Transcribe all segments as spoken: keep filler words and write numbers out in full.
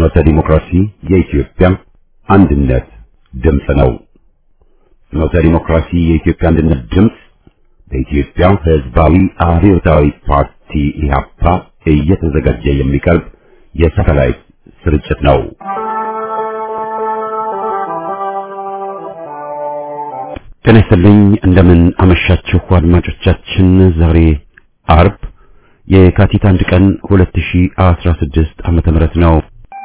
ፍኖተ ዲሞክራሲ የኢትዮጵያ አንድነት ድምፅ ነው። ፍኖተ ዲሞክራሲ የኢትዮጵያ አንድነት ድምፅ በኢትዮጵያ ሕዝባዊ አብዮታዊ ፓርቲ ኢህአፓ እየተዘጋጀ የሚቀርብ የሳተላይት ስርጭት ነው። ጤና ይስጥልኝ፣ እንደምን አመሻችሁ አድማጮቻችን። ዛሬ አርብ የካቲት አንድ ቀን ሁለት ሺህ አስራ ስድስት ዓመተ ምህረት ነው።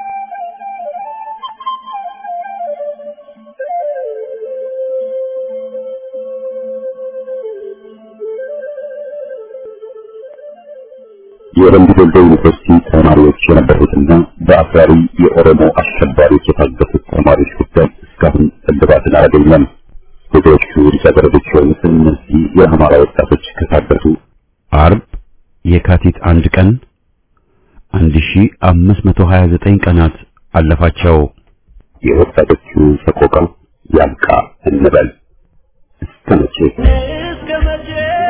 የወንድ ልጅ ዩኒቨርሲቲ ተማሪዎች የነበሩትና በአፍራሪ የኦሮሞ አሸባሪዎች የታገቱት ተማሪዎች ጉዳይ እስካሁን እልባትን አላገኘም። ሴቶቹ ልጃገረዶች የሆኑት እነዚህ የአማራ ወጣቶች ከታገቱ አርብ የካቲት አንድ ቀን አንድ ሺህ አምስት መቶ ሀያ ዘጠኝ ቀናት አለፋቸው። የወጣቶቹ ሰቆቃ ያብቃ እንበል። እስከ መቼ እስከ መቼ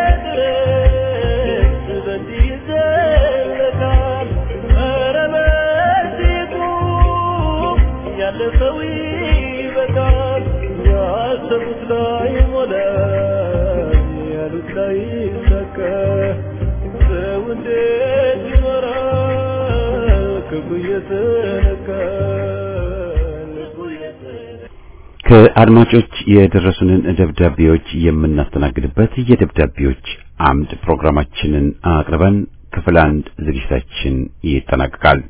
ድረስ በዚህ ይዘለቃል? ኧረ በዚሁ ያለፈው ይበቃል። ያሰቡት ላይ ሞላ ያሉት ላይ ሰከ ሰው እንዴት ይኖራል? ክፉ እየተነካ ከአድማጮች የደረሱንን ደብዳቤዎች የምናስተናግድበት የደብዳቤዎች አምድ ፕሮግራማችንን አቅርበን ክፍል አንድ ዝግጅታችን ይጠናቀቃል።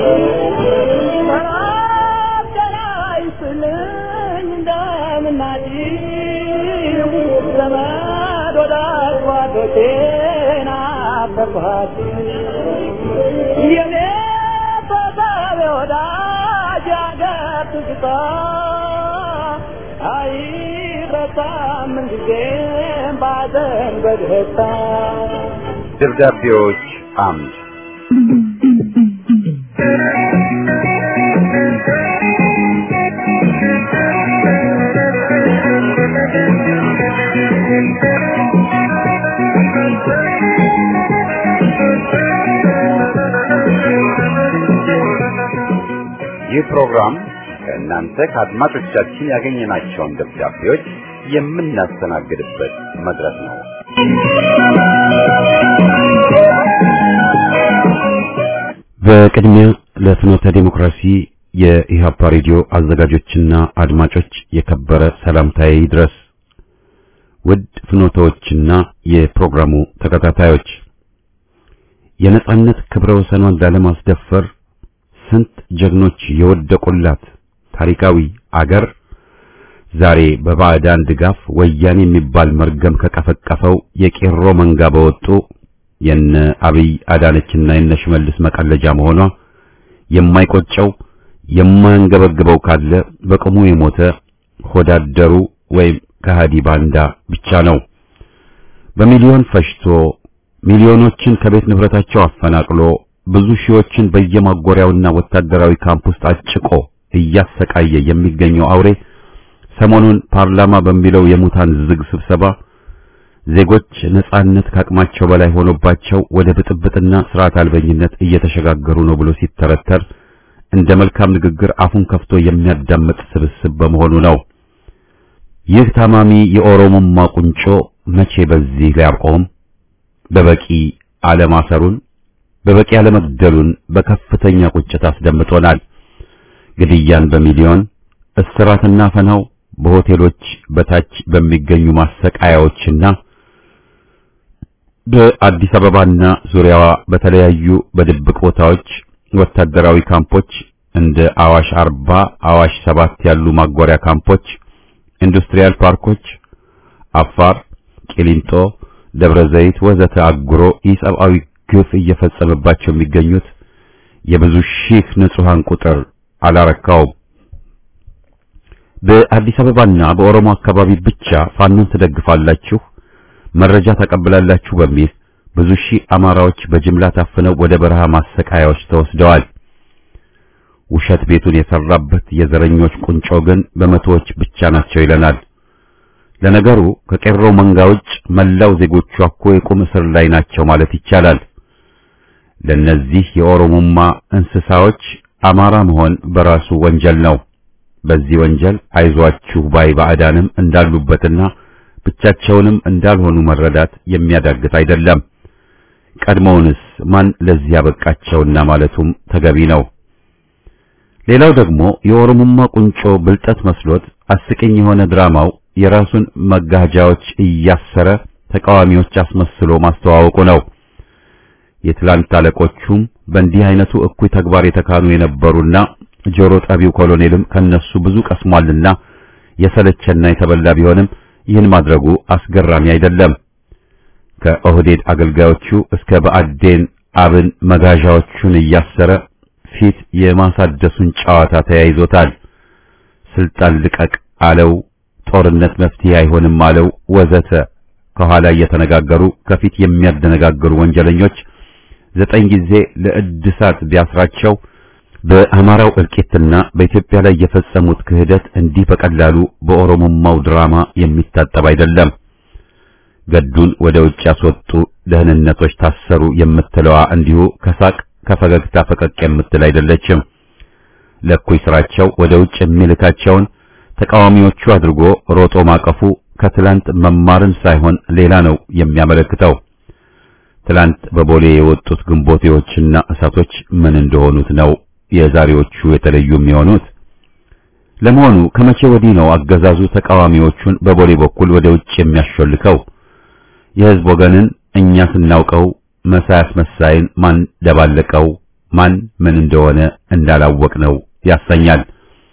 ደብዳቤዎች አምድ ይህ ፕሮግራም ከእናንተ ከአድማጮቻችን ያገኘናቸውን ደብዳቤዎች የምናስተናግድበት መድረክ ነው። በቅድሚያ ለፍኖተ ዲሞክራሲ የኢህአፓ ሬዲዮ አዘጋጆችና አድማጮች የከበረ ሰላምታዬ ይድረስ። ውድ ፍኖተዎችና የፕሮግራሙ ተከታታዮች፣ የነጻነት ክብረ ወሰኗን ላለማስደፈር ስንት ጀግኖች የወደቁላት ታሪካዊ አገር ዛሬ በባዕዳን ድጋፍ ወያኔ የሚባል መርገም ከቀፈቀፈው የቄሮ መንጋ በወጡ የነ አብይ አዳነችና የነ ሽመልስ መቀለጃ መሆኗ የማይቆጨው የማንገበግበው ካለ በቅሙ የሞተ ሆዳደሩ ወይም ከሃዲ ባንዳ ብቻ ነው። በሚሊዮን ፈሽቶ ሚሊዮኖችን ከቤት ንብረታቸው አፈናቅሎ ብዙ ሺዎችን በየማጎሪያውና ወታደራዊ ካምፕ ውስጥ አጭቆ እያሰቃየ የሚገኘው አውሬ ሰሞኑን ፓርላማ በሚለው የሙታን ዝግ ስብሰባ ዜጎች ነጻነት ካቅማቸው በላይ ሆኖባቸው ወደ ብጥብጥና ስርዓት አልበኝነት እየተሸጋገሩ ነው ብሎ ሲተረተር እንደ መልካም ንግግር አፉን ከፍቶ የሚያዳምጥ ስብስብ በመሆኑ ነው። ይህ ታማሚ የኦሮሞማ ቁንጮ መቼ በዚህ ሊያቆም? በበቂ አለማሰሩን በበቂ አለመግደሉን በከፍተኛ ቁጭት አስደምጦናል። ግድያን በሚሊዮን እስራትና ፈናው በሆቴሎች በታች በሚገኙ ማሰቃያዎችና በአዲስ አበባና ዙሪያዋ በተለያዩ በድብቅ ቦታዎች ወታደራዊ ካምፖች እንደ አዋሽ አርባ፣ አዋሽ ሰባት ያሉ ማጎሪያ ካምፖች፣ ኢንዱስትሪያል ፓርኮች፣ አፋር፣ ቂሊንጦ፣ ደብረ ዘይት ወዘተ አጉሮ ኢሰብአዊ ግፍ እየፈጸመባቸው የሚገኙት የብዙ ሺህ ንጹሃን ቁጥር አላረካውም። በአዲስ አበባና በኦሮሞ አካባቢ ብቻ ፋኖን ትደግፋላችሁ፣ መረጃ ተቀብላላችሁ በሚል ብዙ ሺህ አማራዎች በጅምላ ታፍነው ወደ በረሃ ማሰቃያዎች ተወስደዋል። ውሸት ቤቱን የሰራበት የዘረኞች ቁንጮ ግን በመቶዎች ብቻ ናቸው ይለናል። ለነገሩ ከቄሮ መንጋ ውጭ መላው ዜጎቹ እኮ የቁም እስር ላይ ናቸው ማለት ይቻላል። ለነዚህ የኦሮሞማ እንስሳዎች አማራ መሆን በራሱ ወንጀል ነው። በዚህ ወንጀል አይዟችሁ ባይ ባዕዳንም እንዳሉበትና ብቻቸውንም እንዳልሆኑ መረዳት የሚያዳግት አይደለም። ቀድሞውንስ ማን ለዚህ ያበቃቸውና ማለቱም ተገቢ ነው። ሌላው ደግሞ የኦሮሞማ ቁንጮ ብልጠት መስሎት አስቂኝ የሆነ ድራማው የራሱን መጋጃዎች እያሰረ ተቃዋሚዎች አስመስሎ ማስተዋወቁ ነው። የትላንት አለቆቹም በእንዲህ አይነቱ እኩይ ተግባር የተካኑ የነበሩና ጆሮ ጠቢው ኮሎኔልም ከነሱ ብዙ ቀስሟልና የሰለቸና የተበላ ቢሆንም ይህን ማድረጉ አስገራሚ አይደለም። ከኦህዴድ አገልጋዮቹ እስከ ብአዴን አብን መጋዣዎቹን እያሰረ ፊት የማሳደሱን ጨዋታ ተያይዞታል። ስልጣን ልቀቅ አለው፣ ጦርነት መፍትሄ አይሆንም አለው ወዘተ ከኋላ እየተነጋገሩ ከፊት የሚያደነጋገሩ ወንጀለኞች ዘጠኝ ጊዜ ለእድሳት ቢያስራቸው በአማራው እልቂትና በኢትዮጵያ ላይ የፈጸሙት ክህደት እንዲህ በቀላሉ በኦሮሞማው ድራማ የሚታጠብ አይደለም። ገዱን ወደ ውጭ ያስወጡ ደህንነቶች ታሰሩ የምትለዋ እንዲሁ ከሳቅ ከፈገግታ ፈቀቅ የምትል አይደለችም። ለኩይ ስራቸው ወደ ውጭ የሚልካቸውን ተቃዋሚዎቹ አድርጎ ሮጦ ማቀፉ ከትላንት መማርን ሳይሆን ሌላ ነው የሚያመለክተው። ትላንት በቦሌ የወጡት ግንቦቴዎችና እሳቶች ምን እንደሆኑት ነው የዛሬዎቹ የተለዩ የሚሆኑት? ለመሆኑ ከመቼ ወዲህ ነው አገዛዙ ተቃዋሚዎቹን በቦሌ በኩል ወደ ውጭ የሚያሾልከው? የህዝብ ወገንን እኛ ስናውቀው መሳይ አስመሳይን ማን ደባለቀው ማን ምን እንደሆነ እንዳላወቅ ነው ያሰኛል።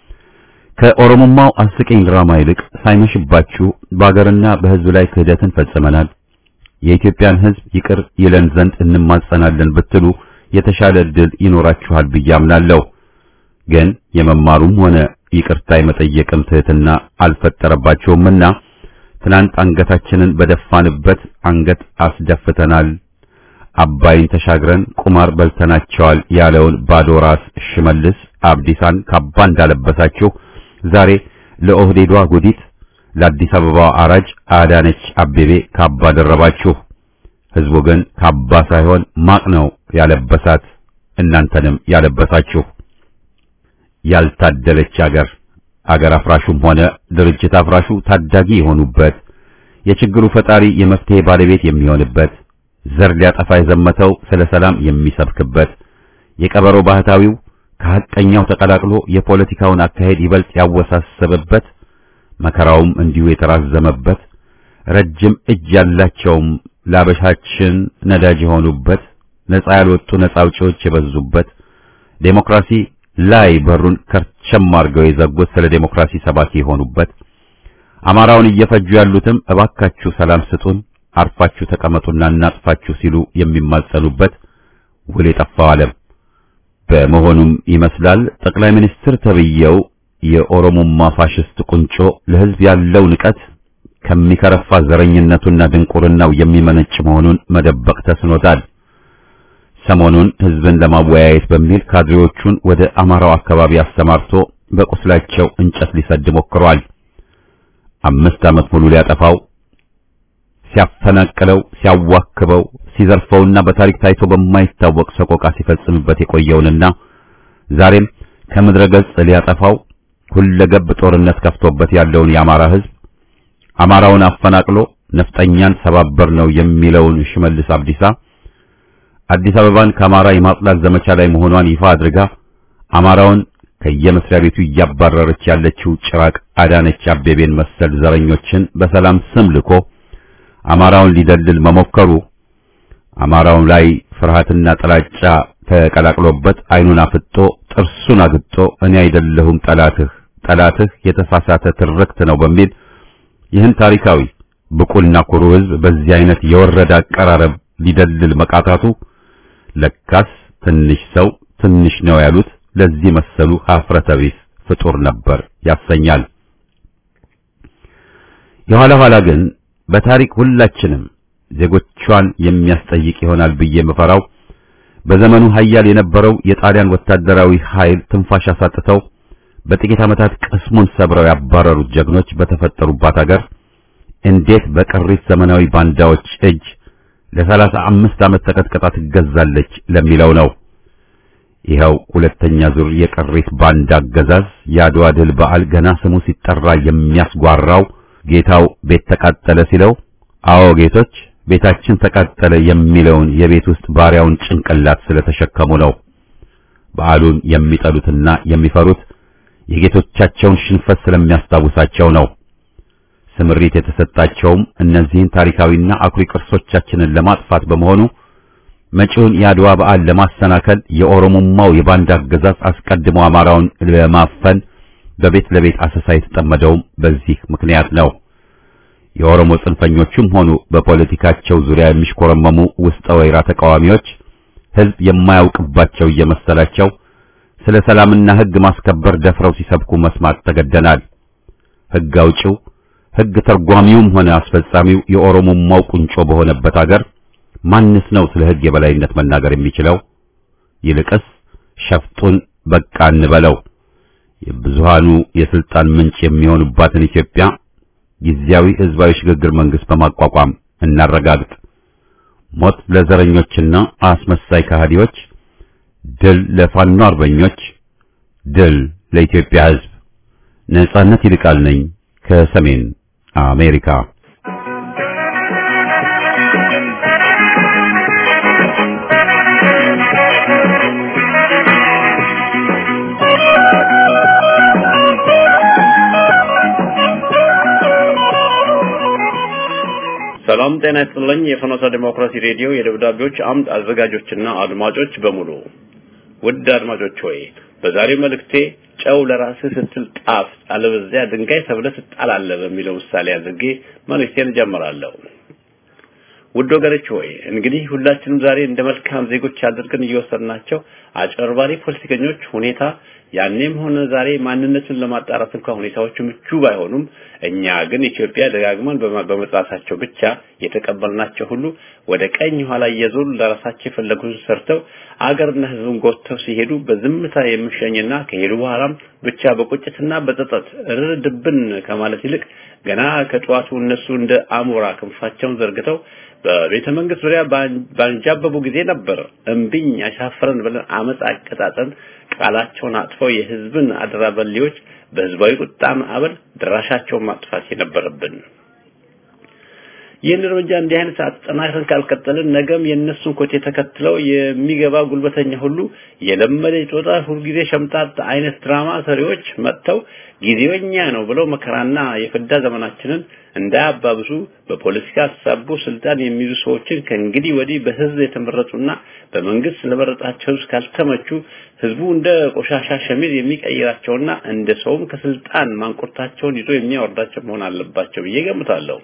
ከኦሮሞማው አስቂኝ ድራማ ይልቅ ሳይመሽባችሁ በአገርና በህዝብ ላይ ክህደትን ፈጽመናል፣ የኢትዮጵያን ህዝብ ይቅር ይለን ዘንድ እንማጸናለን ብትሉ የተሻለ ዕድል ይኖራችኋል ብዬ አምናለሁ። ግን የመማሩም ሆነ ይቅርታ የመጠየቅም ትህትና አልፈጠረባቸውምና ትናንት አንገታችንን በደፋንበት አንገት አስደፍተናል፣ አባይን ተሻግረን ቁማር በልተናቸዋል ያለውን ባዶ ራስ ሽመልስ አብዲሳን ካባ እንዳለበሳችሁ ዛሬ ለኦህዴዷ ጉዲት ለአዲስ አበባ አራጅ አዳነች አቤቤ ካባ ደረባችሁ። ህዝቡ ግን ካባ ሳይሆን ማቅ ነው ያለበሳት፣ እናንተንም ያለበሳችሁ። ያልታደለች አገር አገር አፍራሹም ሆነ ድርጅት አፍራሹ ታዳጊ የሆኑበት፣ የችግሩ ፈጣሪ የመፍትሄ ባለቤት የሚሆንበት፣ ዘር ሊያጠፋ የዘመተው ስለ ሰላም የሚሰብክበት፣ የቀበሮ ባህታዊው ከሐቀኛው ተቀላቅሎ የፖለቲካውን አካሄድ ይበልጥ ያወሳሰበበት፣ መከራውም እንዲሁ የተራዘመበት፣ ረጅም እጅ ያላቸውም ላበሻችን ነዳጅ የሆኑበት፣ ነፃ ያልወጡ ነፃ አውጪዎች የበዙበት፣ ዴሞክራሲ ላይ በሩን ከርቸም አድርገው የዘጉት ስለ ዴሞክራሲ ሰባኪ የሆኑበት፣ አማራውን እየፈጁ ያሉትም እባካችሁ ሰላም ስጡን፣ አርፋችሁ ተቀመጡና እናጥፋችሁ ሲሉ የሚማጸኑበት ውል የጠፋው ዓለም በመሆኑም ይመስላል ጠቅላይ ሚኒስትር ተብየው የኦሮሞማ ፋሽስት ቁንጮ ለህዝብ ያለው ንቀት ከሚከረፋ ዘረኝነቱና ድንቁርናው የሚመነጭ መሆኑን መደበቅ ተስኖታል። ሰሞኑን ህዝብን ለማወያየት በሚል ካድሬዎቹን ወደ አማራው አካባቢ አሰማርቶ በቁስላቸው እንጨት ሊሰድ ሞክሯል። አምስት ዓመት ሙሉ ሊያጠፋው ሲያፈናቅለው ሲያዋክበው ሲዘርፈውና በታሪክ ታይቶ በማይታወቅ ሰቆቃ ሲፈጽምበት የቆየውንና ዛሬም ከምድረ ገጽ ሊያጠፋው ሁለገብ ጦርነት ከፍቶበት ያለውን የአማራ ህዝብ አማራውን አፈናቅሎ ነፍጠኛን ሰባበር ነው የሚለውን ሽመልስ አብዲሳ አዲስ አበባን ከአማራ የማጽዳት ዘመቻ ላይ መሆኗን ይፋ አድርጋ አማራውን ከየመስሪያ ቤቱ እያባረረች ያለችው ጭራቅ አዳነች አቤቤን መሰል ዘረኞችን በሰላም ስም ልኮ አማራውን ሊደልል መሞከሩ አማራው ላይ ፍርሃትና ጥላቻ ተቀላቅሎበት አይኑን አፍጦ ጥርሱን አግጦ እኔ አይደለሁም ጠላትህ ጠላትህ የተሳሳተ ትርክት ነው በሚል ይህን ታሪካዊ ብቁና ኩሩ ህዝብ በዚህ አይነት የወረደ አቀራረብ ሊደልል መቃታቱ ለካስ ትንሽ ሰው ትንሽ ነው ያሉት ለዚህ መሰሉ ሀፍረተ ቢስ ፍጡር ነበር ያሰኛል። የኋላ ኋላ ግን በታሪክ ሁላችንም ዜጎቿን የሚያስጠይቅ ይሆናል ብዬ መፈራው በዘመኑ ኃያል የነበረው የጣሊያን ወታደራዊ ኃይል ትንፋሽ አሳጥተው በጥቂት ዓመታት ቅስሙን ሰብረው ያባረሩት ጀግኖች በተፈጠሩባት ሀገር እንዴት በቅሪት ዘመናዊ ባንዳዎች እጅ ለሰላሳ አምስት ዓመት ተቀጥቅጣ ትገዛለች ለሚለው ነው። ይኸው ሁለተኛ ዙር የቀሪት ባንድ አገዛዝ የአድዋ ድል በዓል ገና ስሙ ሲጠራ የሚያስጓራው ጌታው ቤት ተቃጠለ ሲለው አዎ ጌቶች ቤታችን ተቃጠለ የሚለውን የቤት ውስጥ ባሪያውን ጭንቅላት ስለተሸከሙ ነው። በዓሉን የሚጠሉትና የሚፈሩት የጌቶቻቸውን ሽንፈት ስለሚያስታውሳቸው ነው። ስምሪት የተሰጣቸውም እነዚህን ታሪካዊና አኩሪ ቅርሶቻችንን ለማጥፋት በመሆኑ መጪውን የአድዋ በዓል ለማሰናከል የኦሮሞማው የባንዳ አገዛዝ አስቀድሞ አማራውን ለማፈን በቤት ለቤት አሰሳ የተጠመደውም በዚህ ምክንያት ነው። የኦሮሞ ጽንፈኞችም ሆኑ በፖለቲካቸው ዙሪያ የሚሽኮረመሙ ውስጠ ወይራ ተቃዋሚዎች ህዝብ የማያውቅባቸው እየመሰላቸው ስለ ሰላምና ህግ ማስከበር ደፍረው ሲሰብኩ መስማት ተገደናል። ህግ አውጪው ህግ ተርጓሚውም ሆነ አስፈጻሚው የኦሮሞማው ቁንጮ በሆነበት አገር ማንስ ነው ስለ ህግ የበላይነት መናገር የሚችለው? ይልቅስ ሸፍጡን በቃ እንበለው። የብዙሃኑ የስልጣን ምንጭ የሚሆኑባትን ኢትዮጵያ ጊዜያዊ ህዝባዊ ሽግግር መንግስት በማቋቋም እናረጋግጥ። ሞት ለዘረኞችና አስመሳይ ከሃዲዎች፣ ድል ለፋኖ አርበኞች፣ ድል ለኢትዮጵያ ህዝብ። ነጻነት ይልቃል ነኝ ከሰሜን አሜሪካ። ሰላም ጤና ይስጥልኝ። የፍኖተ ዲሞክራሲ ሬዲዮ የደብዳቤዎች አምድ አዘጋጆችና አድማጮች በሙሉ ውድ አድማጮች ሆይ በዛሬው መልእክቴ ጨው ለራስህ ስትል ጣፍ አለበዚያ ድንጋይ ተብለህ ትጣላለህ በሚለው ምሳሌ አድርጌ መልእክቴን ጀምራለሁ። ውድ ወገኖች ሆይ እንግዲህ ሁላችንም ዛሬ እንደ መልካም ዜጎች አድርገን እየወሰድናቸው አጭበርባሪ ፖለቲከኞች ሁኔታ ያኔም ሆነ ዛሬ ማንነትን ለማጣራት እንኳን ሁኔታዎቹ ምቹ ባይሆኑም እኛ ግን ኢትዮጵያ ደጋግመን በመጻሳቸው ብቻ የተቀበልናቸው ሁሉ ወደ ቀኝ ኋላ እየዞሩ ለራሳቸው የፈለጉትን ሰርተው አገርና ህዝቡን ጎትተው ሲሄዱ በዝምታ የምሸኝና ከሄዱ በኋላም ብቻ በቁጭትና በጸጸት እርድብን ከማለት ይልቅ ገና ከጧቱ እነሱ እንደ አሞራ ክንፋቸውን ዘርግተው በቤተ መንግስት ዙሪያ ባንጃበቡ ጊዜ ነበር እምቢኝ አሻፈረን ብለን አመጽ አቀጣጠን ቃላቸውን አጥፈው የህዝብን አድራበሊዎች በህዝባዊ ቁጣም አበል ድራሻቸውን ማጥፋት የነበረብን። ይህን እርምጃ እንዲህ አይነት አጠናክረን ካልቀጠልን ነገም የነሱን ኮቴ ተከትለው የሚገባ ጉልበተኛ ሁሉ የለመደ ጦጣ ሁሉ ጊዜ ሸምጣት አይነት ድራማ ሰሪዎች መጥተው ጊዜውኛ ነው ብለው መከራና የፍዳ ዘመናችንን እንዳያባብሱ በፖለቲካ ሐሳቡ ስልጣን የሚይዙ ሰዎችን ከእንግዲህ ወዲህ በህዝብ የተመረጡና በመንግስት ለመረጣቸው ካልተመቹ ህዝቡ እንደ ቆሻሻ ሸሚዝ የሚቀይራቸውና እንደ ሰውም ከስልጣን ማንቆርታቸውን ይዞ የሚያወርዳቸው መሆን አለባቸው ብዬ ገምታለሁ።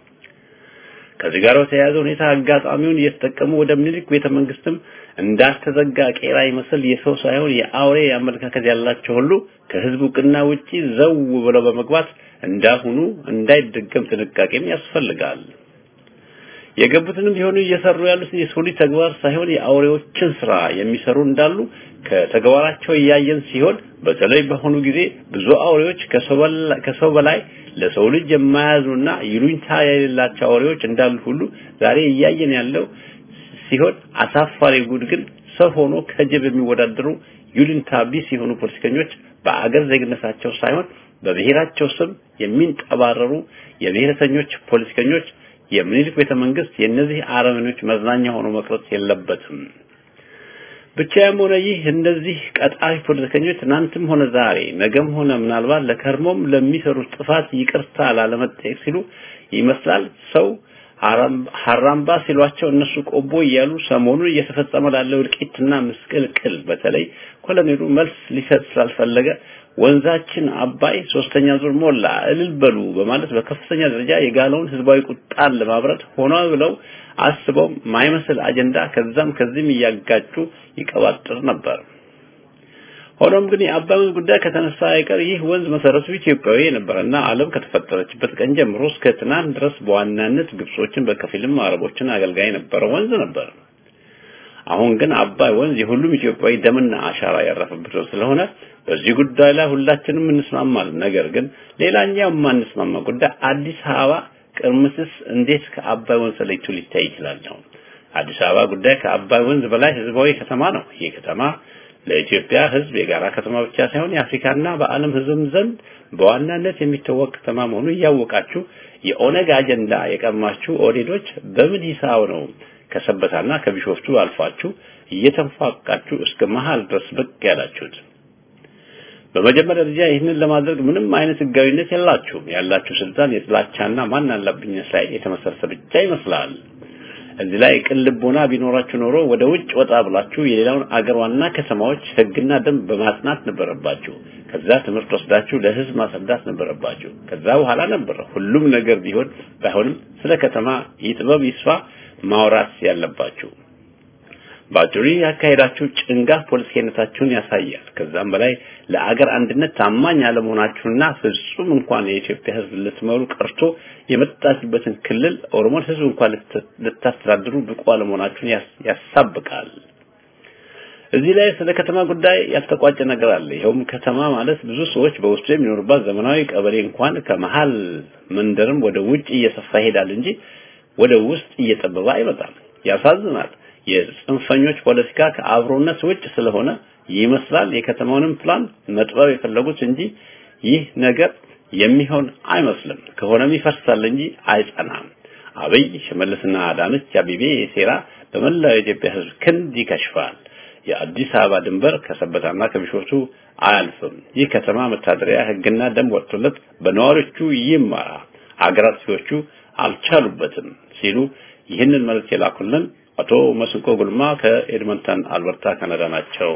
ከዚህ ጋር ተያያዘ ሁኔታ አጋጣሚውን እየተጠቀሙ ወደ ምኒልክ ቤተ መንግስትም እንዳስተዘጋ ቄራ ይመስል የሰው ሳይሆን የአውሬ አመለካከት ያላቸው ሁሉ ከህዝቡ ቅና ውጪ ዘው ብለው በመግባት እንዳሁኑ እንዳይደገም ጥንቃቄም ያስፈልጋል። የገቡትንም ቢሆኑ እየሰሩ ያሉት የሰው ልጅ ተግባር ሳይሆን የአውሬዎችን ስራ የሚሰሩ እንዳሉ ከተግባራቸው ያያየን ሲሆን በተለይ በሆኑ ጊዜ ብዙ አውሬዎች ከሰው በላይ ለሰው ልጅ የማያዝኑና ይሉኝታ የሌላቸው አውሬዎች እንዳሉ ሁሉ ዛሬ ያያየን ያለው ሲሆን አሳፋሪ ጉድ ግን ሰው ሆኖ ከጅብ የሚወዳደሩ ይሉኝታ ቢስ የሆኑ ፖለቲከኞች በአገር ዜግነታቸው ሳይሆን በብሔራቸው ስም የሚንጠባረሩ የብሔረተኞች ፖለቲከኞች የምኒልክ ቤተ መንግስት የነዚህ አረመኔዎች መዝናኛ ሆኖ መቅረት የለበትም። ብቻም ሆነ ይህ እንደዚህ ቀጣይ ፖለቲከኞች ትናንትም ሆነ ዛሬ ነገም ሆነ ምናልባት ለከርሞም ለሚሰሩት ጥፋት ይቅርታ ላለመጠየቅ ሲሉ ይመስላል ሰው ሐራምባ ሲሏቸው እነሱ ቆቦ ይያሉ ሰሞኑን እየተፈጸመ ላለው እልቂትና ምስቅልቅል በተለይ ኮሎኔሉ መልስ ሊሰጥ ስላልፈለገ ወንዛችን አባይ ሶስተኛ ዙር ሞላ እልል በሉ በማለት በከፍተኛ ደረጃ የጋለውን ህዝባዊ ቁጣን ለማብረድ ሆኖ ብለው አስበው ማይመስል አጀንዳ ከዛም ከዚህም ያጋጩ ይቀባጥር ነበር። ሆኖም ግን የአባይ ወንዝ ጉዳይ ከተነሳ አይቀር ይህ ወንዝ መሰረቱ ኢትዮጵያዊ ነበርና ዓለም ከተፈጠረችበት ቀን ጀምሮ እስከ ትናንት ድረስ በዋናነት ግብጾችን በከፊልም አረቦችን አገልጋይ ነበር ወንዝ ነበር። አሁን ግን አባይ ወንዝ የሁሉም ኢትዮጵያዊ ደምና አሻራ ያረፈበት ስለሆነ በዚህ ጉዳይ ላይ ሁላችንም እንስማማለን። ነገር ግን ሌላኛው ማንስማማ ጉዳይ አዲስ አበባ ቅርምስስ እንዴት ከአባይ ወንዝ ላይ ሊታይ ይችላል ነው። አዲስ አበባ ጉዳይ ከአባይ ወንዝ በላይ ህዝባዊ ከተማ ነው። ይህ ከተማ ለኢትዮጵያ ህዝብ የጋራ ከተማ ብቻ ሳይሆን የአፍሪካና በዓለም ህዝብም ዘንድ በዋናነት የሚታወቅ ከተማ መሆኑን እያወቃችሁ የኦነግ አጀንዳ የቀማችሁ ኦዴዶች በምን ሂሳብ ነው ከሰበታና ከቢሾፍቱ አልፋችሁ እየተንፋቃችሁ እስከ መሃል ድረስ ብቅ ያላችሁት? በመጀመሪያ ደረጃ ይህንን ለማድረግ ምንም አይነት ህጋዊነት የላችሁም። ያላችሁ ስልጣን የጥላቻና ማን አለብኝነት ላይ የተመሰረተ ብቻ ይመስላል። እዚህ ላይ ቅልቦና ቢኖራችሁ ኖሮ ወደ ውጭ ወጣ ብላችሁ የሌላውን አገር ዋና ከተማዎች ህግና ደንብ በማጽናት ነበረባችሁ። ከዛ ትምህርት ወስዳችሁ ለህዝብ ማስረዳት ነበረባችሁ። ከዛ በኋላ ነበር ሁሉም ነገር ቢሆን ባይሆንም ስለ ከተማ ይጥበብ ይስፋ ማውራት ያለባችሁ። ባጭሩ ያካሄዳችሁ ጭንጋፍ ፖለቲከኝነታችሁን ያሳያል። ከዛም በላይ ለአገር አንድነት ታማኝ አለመሆናችሁና ፍጹም እንኳን የኢትዮጵያ ህዝብ ልትመሩ ቀርቶ የመጣችበትን ክልል ኦሮሞ ህዝብ እንኳን ልታስተዳድሩ ብቁ አለመሆናችሁን ያሳብቃል። እዚህ ላይ ስለ ከተማ ጉዳይ ያልተቋጨ ነገር አለ። ይሄውም ከተማ ማለት ብዙ ሰዎች በውስጡ የሚኖሩባት ዘመናዊ ቀበሌ እንኳን ከመሃል መንደርም ወደ ውጭ እየሰፋ ይሄዳል እንጂ ወደ ውስጥ እየጠበበ አይመጣም። ያሳዝናል። የጽንፈኞች ፖለቲካ ከአብሮነት ውጭ ስለሆነ ይመስላል የከተማውንም ፕላን መጥበብ የፈለጉት እንጂ ይህ ነገር የሚሆን አይመስልም። ከሆነም ይፈርሳል እንጂ አይጸናም። አብይ ሽመልስና አዳነች አቤቤ የሴራ በመላው የኢትዮጵያ ህዝብ ክንድ ይከሽፋል። የአዲስ አበባ ድንበር ከሰበታና ከቢሾፍቱ አያልፍም። ይህ ከተማ መታደሪያ ህግና ደንብ ወጥቶለት በነዋሪዎቹ ይመራ፣ አገራትዮቹ አልቻሉበትም ሲሉ ይህንን መልእክት የላኩልን አቶ መስንቆ ጉልማ ከኤድመንተን አልበርታ ካናዳ ናቸው።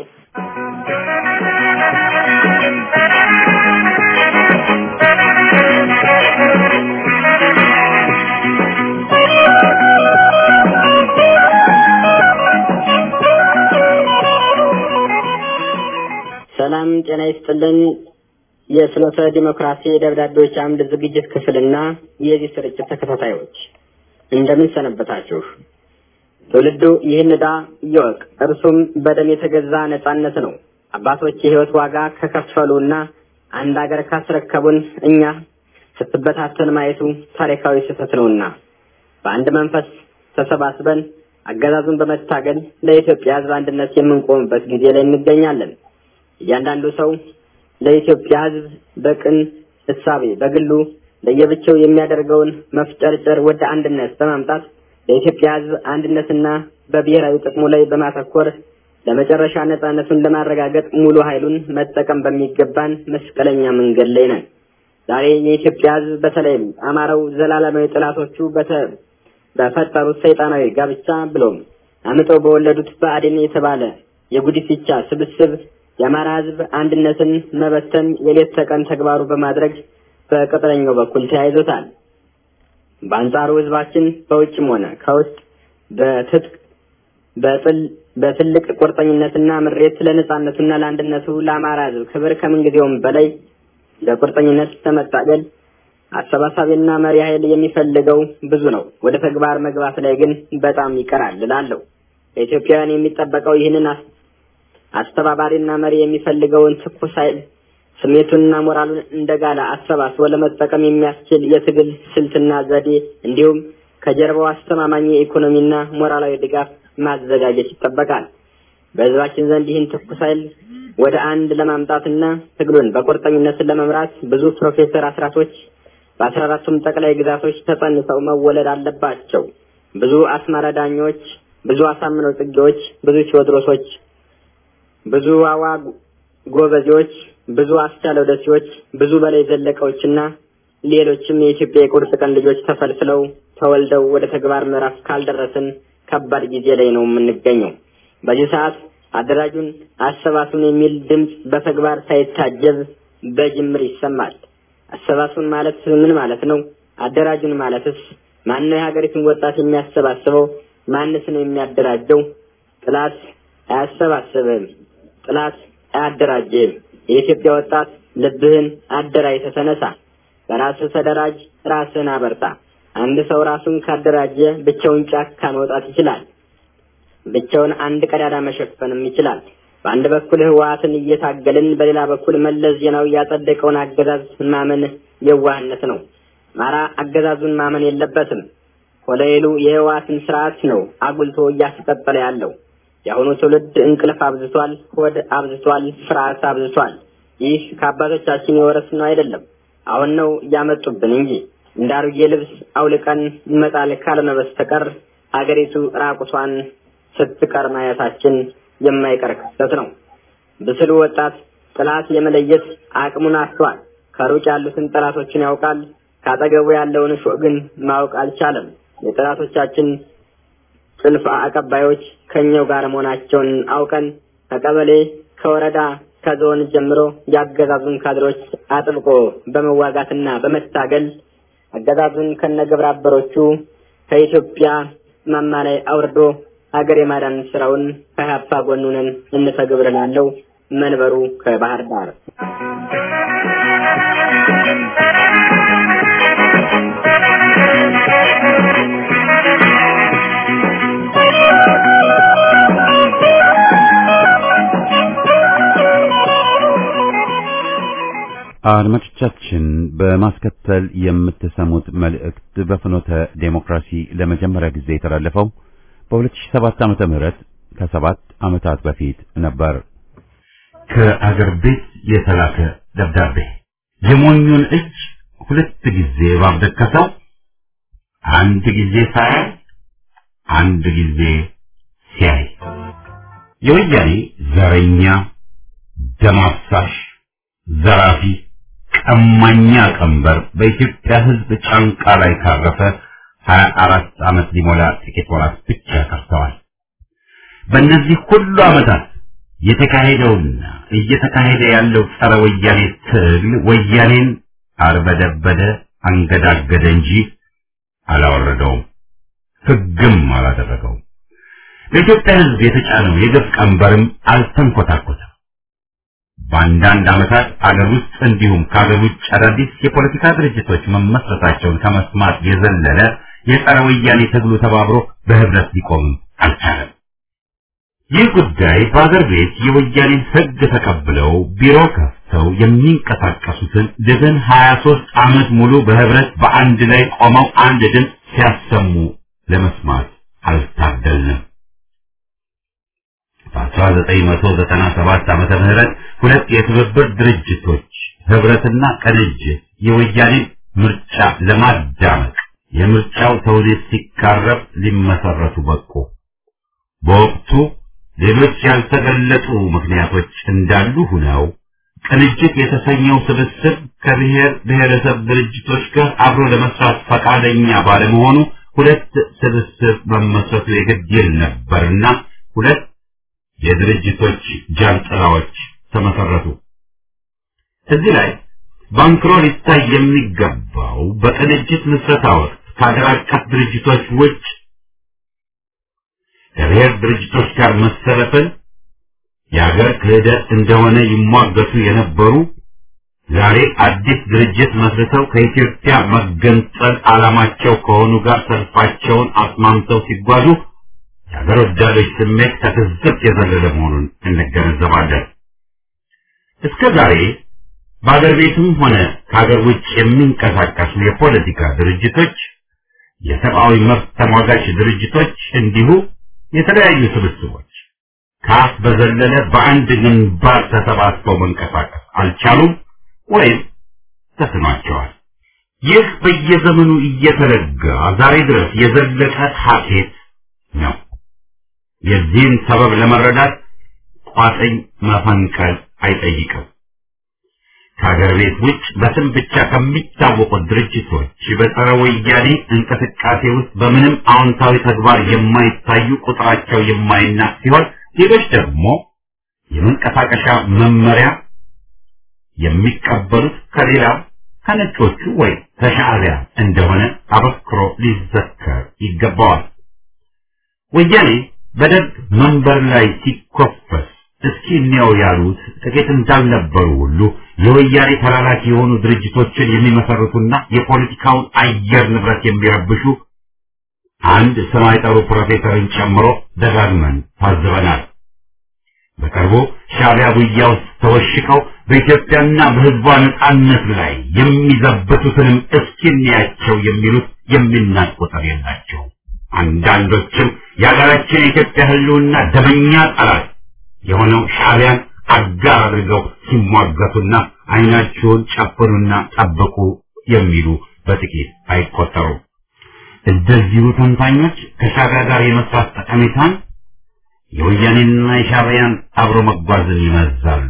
ሰላም ጤና ይስጥልን። የፍኖተ ዲሞክራሲ ደብዳቤዎች አምድ ዝግጅት ክፍልና የዚህ ስርጭት ተከታታዮች እንደምን ሰነበታችሁ? ትውልዱ ይህን ዕዳ ይወቅ፣ እርሱም በደም የተገዛ ነጻነት ነው። አባቶች የህይወት ዋጋ ከከፈሉና አንድ ሀገር ካስረከቡን እኛ ስትበታተን ማየቱ ታሪካዊ ስህተት ነውና በአንድ መንፈስ ተሰባስበን አገዛዙን በመታገል ለኢትዮጵያ ህዝብ አንድነት የምንቆምበት ጊዜ ላይ እንገኛለን። እያንዳንዱ ሰው ለኢትዮጵያ ህዝብ በቅን እሳቤ በግሉ ለየብቻው የሚያደርገውን መፍጨርጨር ወደ አንድነት በማምጣት ለኢትዮጵያ ህዝብ አንድነትና በብሔራዊ ጥቅሙ ላይ በማተኮር ለመጨረሻ ነጻነቱን ለማረጋገጥ ሙሉ ኃይሉን መጠቀም በሚገባን መስቀለኛ መንገድ ላይ ነን። ዛሬ የኢትዮጵያ ህዝብ በተለይም አማራው ዘላለማዊ ጥላቶቹ በፈጠሩት ሰይጣናዊ ጋብቻ ብሎም አምጠው በወለዱት ብአዴን የተባለ የጉዲፈቻ ስብስብ የአማራ ህዝብ አንድነትን መበተን የሌት ተቀን ተግባሩ በማድረግ በቅጥረኛው በኩል ተያይዞታል። በአንጻሩ ህዝባችን በውጭም ሆነ ከውስጥ በትጥቅ በጥል በትልቅ ቁርጠኝነትና ምሬት ለነጻነቱና ለአንድነቱ ለአማራ ህዝብ ክብር ከምንጊዜውም በላይ ለቁርጠኝነት ተመጣገል አሰባሳቢና መሪ ኃይል የሚፈልገው ብዙ ነው። ወደ ተግባር መግባት ላይ ግን በጣም ይቀራል እላለሁ። ለኢትዮጵያውያን የሚጠበቀው ይህንን አስተባባሪና መሪ የሚፈልገውን ትኩስ ኃይል ስሜቱንና ሞራሉን እንደጋላ አሰባስቦ ለመጠቀም የሚያስችል የትግል ስልትና ዘዴ እንዲሁም ከጀርባው አስተማማኝ የኢኮኖሚና ሞራላዊ ድጋፍ ማዘጋጀት ይጠበቃል። በህዝባችን ዘንድ ይህን ትኩስ ኃይል ወደ አንድ ለማምጣትና ትግሉን በቁርጠኝነት ለመምራት ብዙ ፕሮፌሰር አስራቶች በአስራ አራቱም ጠቅላይ ግዛቶች ተጸንሰው መወለድ አለባቸው። ብዙ አስማራ ዳኞች፣ ብዙ አሳምነው ጽጌዎች፣ ብዙ ቴዎድሮሶች፣ ብዙ ዋዋ ጎበዞች፣ ብዙ አስቻለው ደሴዎች፣ ብዙ በላይ ዘለቀዎችና ሌሎችም የኢትዮጵያ የቁርጥ ቀን ልጆች ተፈልፍለው ተወልደው ወደ ተግባር ምዕራፍ ካልደረስን ከባድ ጊዜ ላይ ነው የምንገኘው። በዚህ ሰዓት አደራጁን አሰባሱን የሚል ድምጽ በተግባር ሳይታጀብ በጅምር ይሰማል። አሰባሱን ማለት ምን ማለት ነው? አደራጁን ማለትስ ማን ነው? የሀገሪቱን ወጣት የሚያሰባስበው ማንስ ነው የሚያደራጀው? ጥላት አያሰባስብም፣ ጥላት አያደራጅም። የኢትዮጵያ ወጣት ልብህን አደራጅተህ ተነሳ፣ በራስህ ተደራጅ፣ ራስህን አበርታ። አንድ ሰው ራሱን ካደራጀ ብቻውን ጫካ መውጣት ይችላል። ብቻውን አንድ ቀዳዳ መሸፈንም ይችላል። በአንድ በኩል ህወሓትን እየታገልን በሌላ በኩል መለስ ዜናዊ ያጸደቀውን አገዛዝ ማመን የዋህነት ነው። ማራ አገዛዙን ማመን የለበትም። ኮሎኔሉ የህወሓትን ስርዓት ነው አጉልቶ እያስቀጠለ ያለው። የአሁኑ ትውልድ እንቅልፍ አብዝቷል፣ ሆድ አብዝቷል፣ ፍርሃት አብዝቷል። ይህ ከአባቶቻችን የወረስነው አይደለም፣ አሁን ነው ያመጡብን እንጂ እንዳሩጌ ልብስ አውልቀን መጣል ካልሆነ በስተቀር ሀገሪቱ ራቁቷን ስትቀር ማየታችን የማይቀር ክስተት ነው። ብስሉ ወጣት ጥላት የመለየት አቅሙን አስተዋል። ከሩቅ ያሉትን ጥላቶችን ያውቃል፣ ካጠገቡ ያለውን ሾህ ግን ማወቅ አልቻለም። የጥላቶቻችን ጽንፍ አቀባዮች ከኛው ጋር መሆናቸውን አውቀን ከቀበሌ ከወረዳ ከዞን ጀምሮ ያገዛዙን ካድሮች አጥብቆ በመዋጋትና በመታገል አገዛዙን ከነግብረ አበሮቹ ከኢትዮጵያ ማማ ላይ አውርዶ ሀገር የማዳን ስራውን ከሀፋ ጎኑንን እንተግብረናለው። መንበሩ ከባህር ዳር አድማጮቻችን በማስከተል የምትሰሙት መልእክት በፍኖተ ዴሞክራሲ ለመጀመሪያ ጊዜ የተላለፈው በሁለት ሺህ ሰባት ዓመተ ምህረት ከሰባት ዓመታት በፊት ነበር። ከአገር ቤት የተላከ ደብዳቤ የሞኙን እጅ ሁለት ጊዜ ባብደከሰው አንድ ጊዜ ሳያይ አንድ ጊዜ ሲያይ የወያኔ ዘረኛ ደም አፍሳሽ ዘራፊ ቀማኛ ቀንበር በኢትዮጵያ ሕዝብ ጫንቃ ላይ ካረፈ ሀያ አራት ዓመት ሊሞላ ጥቂት ወራት ብቻ ቀርተዋል። በእነዚህ ሁሉ ዓመታት የተካሄደውና እየተካሄደ ያለው ጸረ ወያኔ ትግል ወያኔን አርበደበደ፣ አንገዳገደ እንጂ አላወረደውም፣ ሕግም አላደረገውም። ለኢትዮጵያ ሕዝብ የተጫነው የግፍ ቀንበርም አልተንኮታኮተም። በአንዳንድ ዓመታት አገር ውስጥ እንዲሁም ከአገር ውጭ አዳዲስ የፖለቲካ ድርጅቶች መመስረታቸውን ከመስማት የዘለለ የጸረ ወያኔ ትግሉ ተባብሮ በህብረት ሊቆም አልቻለም። ይህ ጉዳይ በአገር ቤት የወያኔን ሕግ ተቀብለው ቢሮ ከፍተው የሚንቀሳቀሱትን ድፍን ሀያ ሦስት ዓመት ሙሉ በህብረት በአንድ ላይ ቆመው አንድ ድምፅ ሲያሰሙ ለመስማት አልታደልንም። በአስራ ዘጠኝ መቶ ዘጠና ሰባት ዓመተ ምህረት ሁለት የትብብር ድርጅቶች ህብረትና ቅንጅት የወያኔን ምርጫ ለማዳመቅ የምርጫው ተውኔት ሲቃረብ ሊመሰረቱ በቁ። በወቅቱ ሌሎች ያልተገለጡ ምክንያቶች እንዳሉ ሆነው ቅንጅት የተሰኘው ስብስብ ከብሔር ብሔረሰብ ድርጅቶች ጋር አብሮ ለመስራት ፈቃደኛ ባለመሆኑ ሁለት ስብስብ መመስረቱ የግድ ይል ነበርና ሁለት የድርጅቶች ጃንጥላዎች ተመሰረቱ። እዚህ ላይ ባንክሮ ሊታይ የሚገባው በቅንጅት ምስረታ ወቅት ከሀገር አቀፍ ድርጅቶች ውጭ ከብሔር ድርጅቶች ጋር መሰለፍን የሀገር ክህደት እንደሆነ ይሟገቱ የነበሩ ዛሬ አዲስ ድርጅት መስርተው ከኢትዮጵያ መገንጠል ዓላማቸው ከሆኑ ጋር ሰልፋቸውን አስማምተው ሲጓዙ የሀገር ወዳዶች ስሜት ከትዝብት የዘለለ መሆኑን እንገነዘባለን። እስከ ዛሬ በአገር ቤትም ሆነ ከሀገር ውጭ የሚንቀሳቀሱ የፖለቲካ ድርጅቶች፣ የሰብአዊ መብት ተሟጋች ድርጅቶች እንዲሁ የተለያዩ ስብስቦች ከአፍ በዘለለ በአንድ ግንባር ተሰባስበው መንቀሳቀስ አልቻሉም ወይም ተስኗቸዋል። ይህ በየዘመኑ እየተለጋ ዛሬ ድረስ የዘለቀ ሀኬት ነው። የዚህን ሰበብ ለመረዳት ቋጥኝ መፈንቀል አይጠይቅም። ከሀገር ቤት ውጭ በስም ብቻ ከሚታወቁት ድርጅቶች በጸረ ወያኔ እንቅስቃሴ ውስጥ በምንም አዎንታዊ ተግባር የማይታዩ ቁጥራቸው የማይናቅ ሲሆን ሌሎች ደግሞ የመንቀሳቀሻ መመሪያ የሚቀበሉት ከሌላ ከነጮቹ ወይ ከሻዕቢያ እንደሆነ አበክሮ ሊዘከር ይገባዋል። ወያኔ በደርግ መንበር ላይ ሲኮፈስ እስኪ እንየው ያሉት ጥቂት እንዳልነበሩ ሁሉ የወያኔ ተላላኪ የሆኑ ድርጅቶችን የሚመሰርቱና የፖለቲካውን አየር ንብረት የሚረብሹ አንድ ስም አይጠሩ ፕሮፌሰርን ጨምሮ ደጋግመን ታዝበናል። በቅርቡ ሻዕቢያ ጉያ ውስጥ ተወሽቀው በኢትዮጵያና በሕዝቧ ነጻነት ላይ የሚዘብቱትንም እስኪ እንያቸው የሚሉት የሚናቅ ቁጥር የላቸውም። አንዳንዶችም የሀገራችን የኢትዮጵያ ህልውና ደመኛ ጠላት የሆነው ሻዕቢያን አጋር አድርገው ሲሟገቱና አይናቸውን ጨፍኑና ጠብቁ የሚሉ በጥቂት አይቆጠሩም። እንደዚሁ ተንታኞች ከሻዕቢያ ጋር የመስራት ጠቀሜታን የወያኔና የሻዕቢያን አብሮ መጓዝን ይመዛሉ።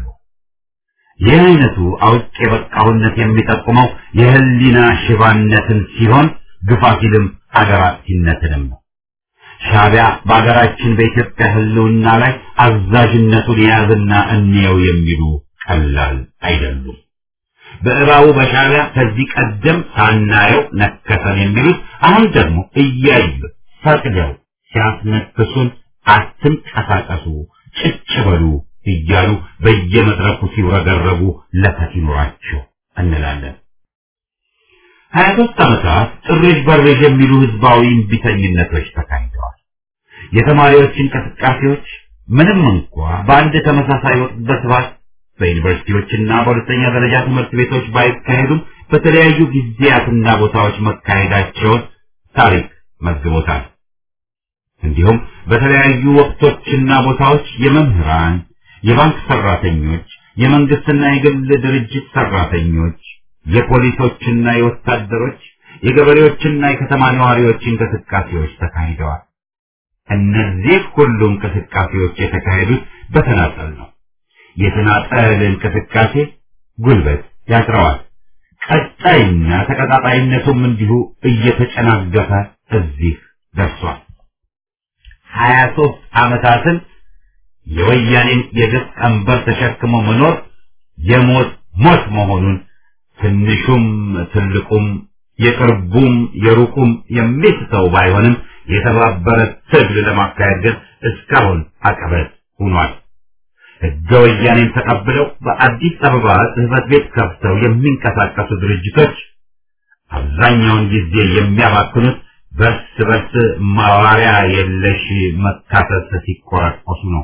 ይህ አይነቱ አውቄ በቃሁነት የሚጠቁመው የህሊና ሽባነትን ሲሆን ግፋ ሲልም አገር አጥፊነትንም ነው። ሻዕቢያ በአገራችን በኢትዮጵያ ህልውና ላይ አዛዥነቱን የያዝና እንየው የሚሉ ቀላል አይደሉም። በእባቡ በሻዕቢያ ከዚህ ቀደም ሳናየው ነከሰን የሚሉት አሁን ደግሞ እያዩ ፈቅደው ሲያስነክሱን አትንቀሳቀሱ፣ ጭጭ በሉ እያሉ በየመድረኩ ሲውረገረጉ ለፈት ይኖራቸው እንላለን። ሀያ ሦስት ዓመታት ጥሪሽ በሬሽ የሚሉ ህዝባዊ እምቢተኝነቶች ተካሂደዋል። የተማሪዎች እንቅስቃሴዎች ምንም እንኳ በአንድ ተመሳሳይ ወቅት በስፋት በዩኒቨርሲቲዎችና በሁለተኛ ደረጃ ትምህርት ቤቶች ባይካሄዱም በተለያዩ ጊዜያትና ቦታዎች መካሄዳቸውን ታሪክ መዝግቦታል። እንዲሁም በተለያዩ ወቅቶችና ቦታዎች የመምህራን፣ የባንክ ሰራተኞች፣ የመንግስትና የግል ድርጅት ሰራተኞች፣ የፖሊሶችና የወታደሮች፣ የገበሬዎችና የከተማ ነዋሪዎች እንቅስቃሴዎች ተካሂደዋል። እነዚህ ሁሉ እንቅስቃሴዎች የተካሄዱት በተናጠል ነው። የተናጠል እንቅስቃሴ ጉልበት ያጥረዋል። ቀጣይና ተቀጣጣይነቱም እንዲሁ እየተጨናገፈ እዚህ ደርሷል። ሀያ ሦስት ዓመታትን የወያኔን የግፍ ቀንበር ተሸክሞ መኖር የሞት ሞት መሆኑን ትንሹም ትልቁም የቅርቡም የሩቁም የሚስተው ባይሆንም የተባበረ ትግል ለማካሄድ ግን እስካሁን አቀበት ሆኗል። ሕገ ወያኔን ተቀብለው በአዲስ አበባ ጽሕፈት ቤት ከፍተው የሚንቀሳቀሱ ድርጅቶች አብዛኛውን ጊዜ የሚያባክኑት በርስ በርስ ማዋሪያ የለሽ መካሰስ ሲቆራቆሱ ነው።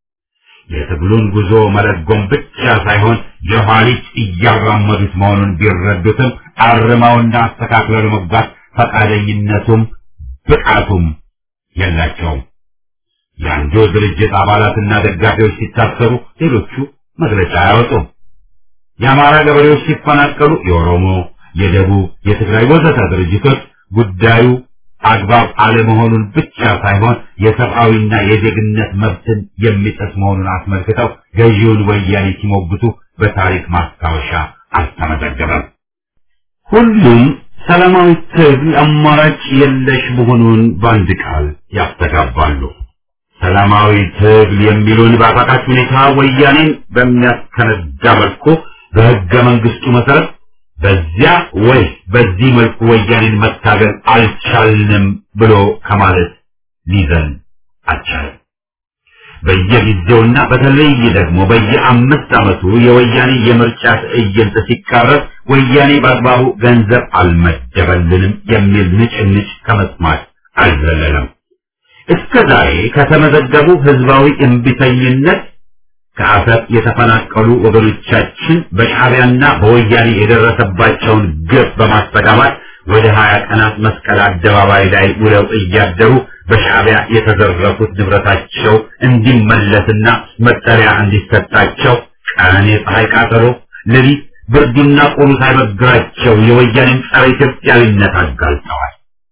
የትግሉን ጉዞ መለጎም ብቻ ሳይሆን የኋሊት እያራመዱት መሆኑን ቢረዱትም አርመውና አስተካክለው ለመግባት ፈቃደኝነቱም ብቃቱም የላቸውም። የአንዱ ድርጅት አባላትና ደጋፊዎች ሲታሰሩ ሌሎቹ መግለጫ አያወጡም። የአማራ ገበሬዎች ሲፈናቀሉ የኦሮሞ፣ የደቡብ፣ የትግራይ ወዘተ ድርጅቶች ጉዳዩ አግባብ አለመሆኑን ብቻ ሳይሆን የሰብአዊና የዜግነት መብትን የሚጥስ መሆኑን አስመልክተው ገዢውን ወያኔ ሲሞግቱ በታሪክ ማስታወሻ አልተመዘገበም። ሁሉም ሰላማዊ ትግል አማራጭ የለሽ መሆኑን በአንድ ቃል ያስተጋባሉ። ሰላማዊ ትግል የሚሉን በአቃቃች ሁኔታ ወያኔን በሚያስከነዳ መልኩ በሕገ መንግስቱ መሰረት በዚያ ወይ በዚህ መልኩ ወያኔን መታገል አልቻልንም ብሎ ከማለት ሊዘን አልቻለም። በየጊዜውና በተለይ ደግሞ በየአምስት ዓመቱ የወያኔ የምርጫ ትዕይንት ሲቃረብ ወያኔ በአግባቡ ገንዘብ አልመደበልንም የሚል ንጭንጭ ከመስማት አልዘለለም። እስከ ዛሬ ከተመዘገቡ ህዝባዊ እምቢተኝነት ከአሰብ የተፈናቀሉ ወገኖቻችን በሻዕቢያና በወያኔ የደረሰባቸውን ግፍ በማስተጋባት ወደ ሀያ ቀናት መስቀል አደባባይ ላይ ውለው እያደሩ በሻዕቢያ የተዘረፉት ንብረታቸው እንዲመለስና መጠሪያ እንዲሰጣቸው ቀን የፀሐይ ቃጠሎ ሌሊት ብርዱና ቁሩ ሳይበግራቸው የወያኔን ጸረ ኢትዮጵያዊነት አጋልጠዋል።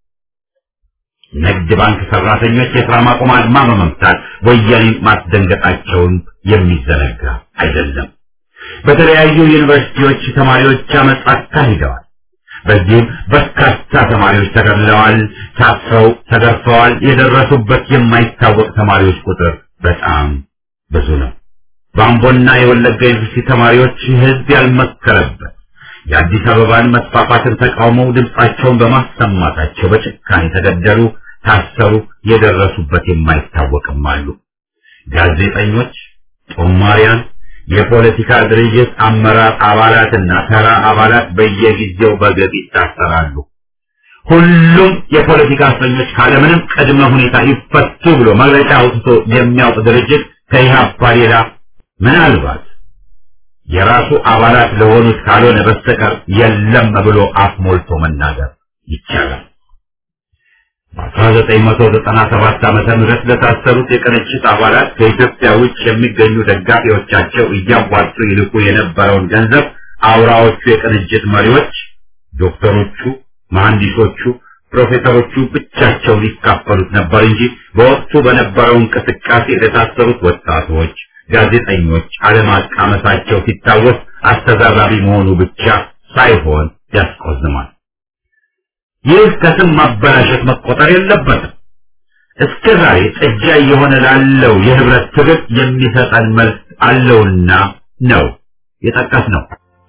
ንግድ ባንክ ሰራተኞች የሥራ ማቆም አድማ በመምታት ወያኔን ማስደንገጣቸውን የሚዘነጋ አይደለም። በተለያዩ ዩኒቨርሲቲዎች ተማሪዎች አመጽ አካሂደዋል። በዚህም በርካታ ተማሪዎች ተገድለዋል፣ ታስረው ተገርፈዋል። የደረሱበት የማይታወቅ ተማሪዎች ቁጥር በጣም ብዙ ነው። በአምቦና የወለጋ ዩኒቨርሲቲ ተማሪዎች ህዝብ ያልመከረበት የአዲስ አበባን መስፋፋትን ተቃውመው ድምጻቸውን በማሰማታቸው በጭካኔ ተገደሉ፣ ታሰሩ። የደረሱበት የማይታወቅም አሉ። ጋዜጠኞች፣ ጦማሪያን፣ የፖለቲካ ድርጅት አመራር አባላትና ተራ አባላት በየጊዜው በግፍ ይታሰራሉ። ሁሉም የፖለቲካ እስረኞች ካለምንም ቅድመ ሁኔታ ይፈቱ ብሎ መግለጫ አውጥቶ የሚያውቅ ድርጅት ከኢህአፓ ሌላ ምናልባት የራሱ አባላት ለሆኑት ካልሆነ በስተቀር የለም ብሎ አፍ ሞልቶ መናገር ይቻላል። በአስራ ዘጠኝ መቶ ዘጠና ሰባት ዓመተ ምህረት ለታሰሩት የቅንጅት አባላት ከኢትዮጵያ ውጭ የሚገኙ ደጋፊዎቻቸው እያዋጡ ይልቁ የነበረውን ገንዘብ አውራዎቹ የቅንጅት መሪዎች ዶክተሮቹ፣ መሐንዲሶቹ፣ ፕሮፌሰሮቹ ብቻቸውን ይካፈሉት ነበር እንጂ በወቅቱ በነበረው እንቅስቃሴ ለታሰሩት ወጣቶች፣ ጋዜጠኞች አለማቃመሳቸው ሲታወስ አስተዛዛቢ መሆኑ ብቻ ሳይሆን ያስቆዝማል። ይህ ከስም ማበላሸት መቆጠር የለበትም። እስከ ዛሬ ጥጃ የሆነ ላለው የህብረት ትግል የሚሰጠን መልስ አለውና ነው የጠቀስነው።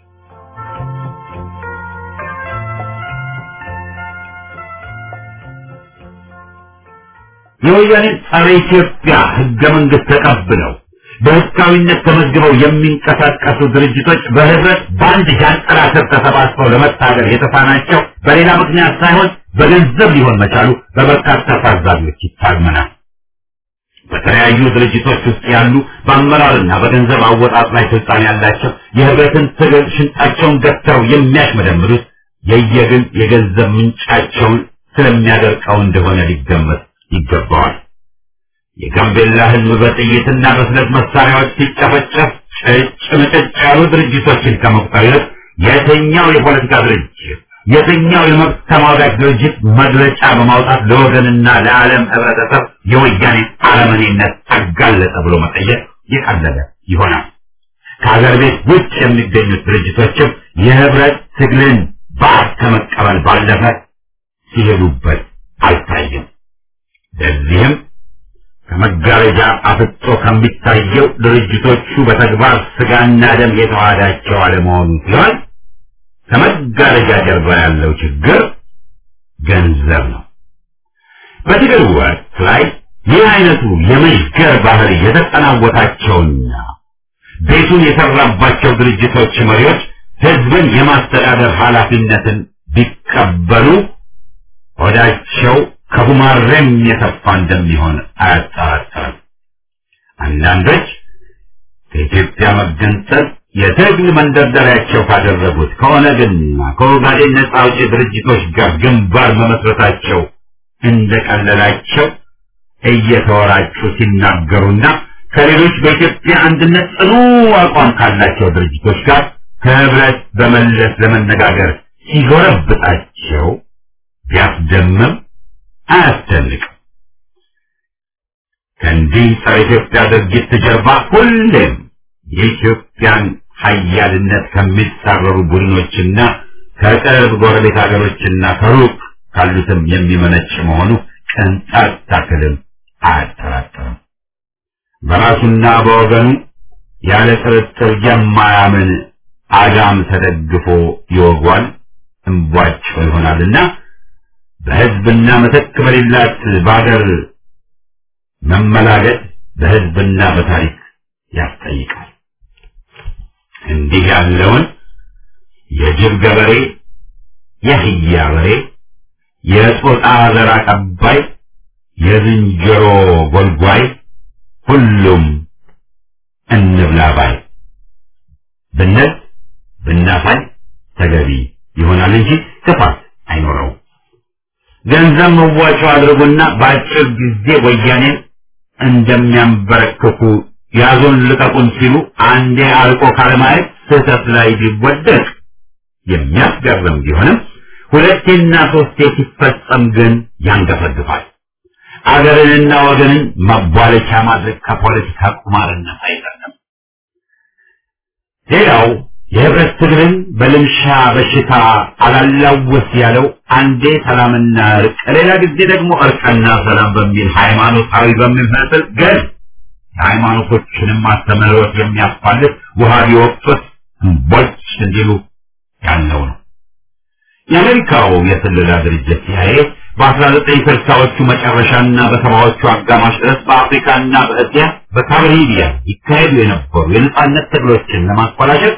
የወያኔን ጸረ ኢትዮጵያ ህገ መንግስት ተቀብለው በህጋዊነት ተመዝግበው የሚንቀሳቀሱ ድርጅቶች በህብረት በአንድ ጃንጥላ ስር ተሰባስበው ለመታገል የተሳናቸው በሌላ ምክንያት ሳይሆን በገንዘብ ሊሆን መቻሉ በበርካታ ታዛቢዎች ይታመናል። በተለያዩ ድርጅቶች ውስጥ ያሉ በአመራርና በገንዘብ አወጣጥ ላይ ስልጣን ያላቸው የህብረትን ትግል ሽንጣቸውን ገትረው የሚያሽመደምዱት የየግል የገንዘብ ምንጫቸውን ስለሚያደርቀው እንደሆነ ሊገመት ይገባዋል። የጋምቤላ ህዝብ በጥይትና በስለት መሳሪያዎች ሲጨፈጨፍ ጭጭ ምጭጭ ያሉ ድርጅቶችን ከመቁጠር ይልቅ የትኛው የፖለቲካ ድርጅት የትኛው የመብት ተሟጋች ድርጅት መግለጫ በማውጣት ለወገንና ለዓለም ህብረተሰብ የወያኔ አረመኔነት አጋለጠ ብሎ መጠየቅ የቀለለ ይሆናል። ከሀገር ቤት ውጭ የሚገኙት ድርጅቶችም የህብረት ትግልን ባር ከመቀበል ባለፈ ሲሄዱበት አልታየም። ለዚህም ከመጋረጃ አፍጦ ከሚታየው ድርጅቶቹ በተግባር ስጋና ደም የተዋሃዳቸው አለመሆኑ ሲሆን ከመጋረጃ ጀርባ ያለው ችግር ገንዘብ ነው። በትግል ወቅት ላይ ይህ አይነቱ የመሽገር ባህሪ የተጠናወታቸውና ቤቱን የሰራባቸው ድርጅቶች መሪዎች ህዝብን የማስተዳደር ኃላፊነትን ቢቀበሉ ወዳቸው ከጉማሬም የሰፋ እንደሚሆን አያጠራጥርም። አንዳንዶች ከኢትዮጵያ መገንጠል የትግል መንደርደሪያቸው ካደረጉት ከኦነግና ከኦጋዴን ነጻ አውጪ ድርጅቶች ጋር ግንባር መመስረታቸው እንደቀለላቸው እየተወራጩ ሲናገሩና ከሌሎች በኢትዮጵያ አንድነት ጽኑ አቋም ካላቸው ድርጅቶች ጋር ከህብረት በመለስ ለመነጋገር ሲጎረብጣቸው ቢያስደምም አያስደንቅም። ከእንዲህ ጸረ ኢትዮጵያ ድርጊት ጀርባ ሁሌም የኢትዮጵያን ሀያልነት ከሚጻረሩ ቡድኖችና ከቅርብ ጎረቤት ሀገሮችና ከሩቅ ካሉትም የሚመነጭ መሆኑ ቅንጣት ታክልም አያጠራጥርም። በራሱና በወገኑ ያለ ጥርጥር የማያምን አጋም ተደግፎ ይወጓል፣ እንቧጭ ይሆናልና በህዝብና ምትክ በሌላት በአገር መመላገጥ በህዝብና በታሪክ ያስጠይቃል። እንዲህ ያለውን የጅብ ገበሬ፣ የህያ በሬ፣ የጦጣ ዘር አቀባይ፣ የዝንጀሮ ጎልጓይ ሁሉም እንብላ ባይ ብንል ብናሳይ ተገቢ ይሆናል እንጂ ክፋት አይኖረውም። ገንዘብ መዋጮ አድርጉና በአጭር ጊዜ ወያኔን እንደሚያንበረክኩ ያዞን ልቀቁን ሲሉ አንዴ አልቆ ካለማየት ስህተት ላይ ቢወደቅ የሚያስገርም ቢሆንም ሁለቴና ሶስቴ ሲፈጸም ግን ያንገፈግፋል። አገርንና ወገንን መቧለቻ ማድረግ ከፖለቲካ ቁማርነት አይደለም። ሌላው የህብረት ትግልን በልምሻ በሽታ አላላወስ ያለው አንዴ ሰላምና እርቅ፣ ሌላ ጊዜ ደግሞ እርቅና ሰላም በሚል ሃይማኖታዊ በሚመስል ግን ሃይማኖቶችንም አስተምህሮት የሚያፋልስ ውሃ ቢወቅጡት እንቦጭ እንዲሉ ያለው ነው። የአሜሪካው የስለላ ድርጅት ሲአይኤ በአስራ ዘጠኝ ስልሳዎቹ መጨረሻና በሰባዎቹ አጋማሽ ድረስ በአፍሪካና በእስያ በካሪቢያን ይካሄዱ የነበሩ የነጻነት ትግሎችን ለማስፈላሸት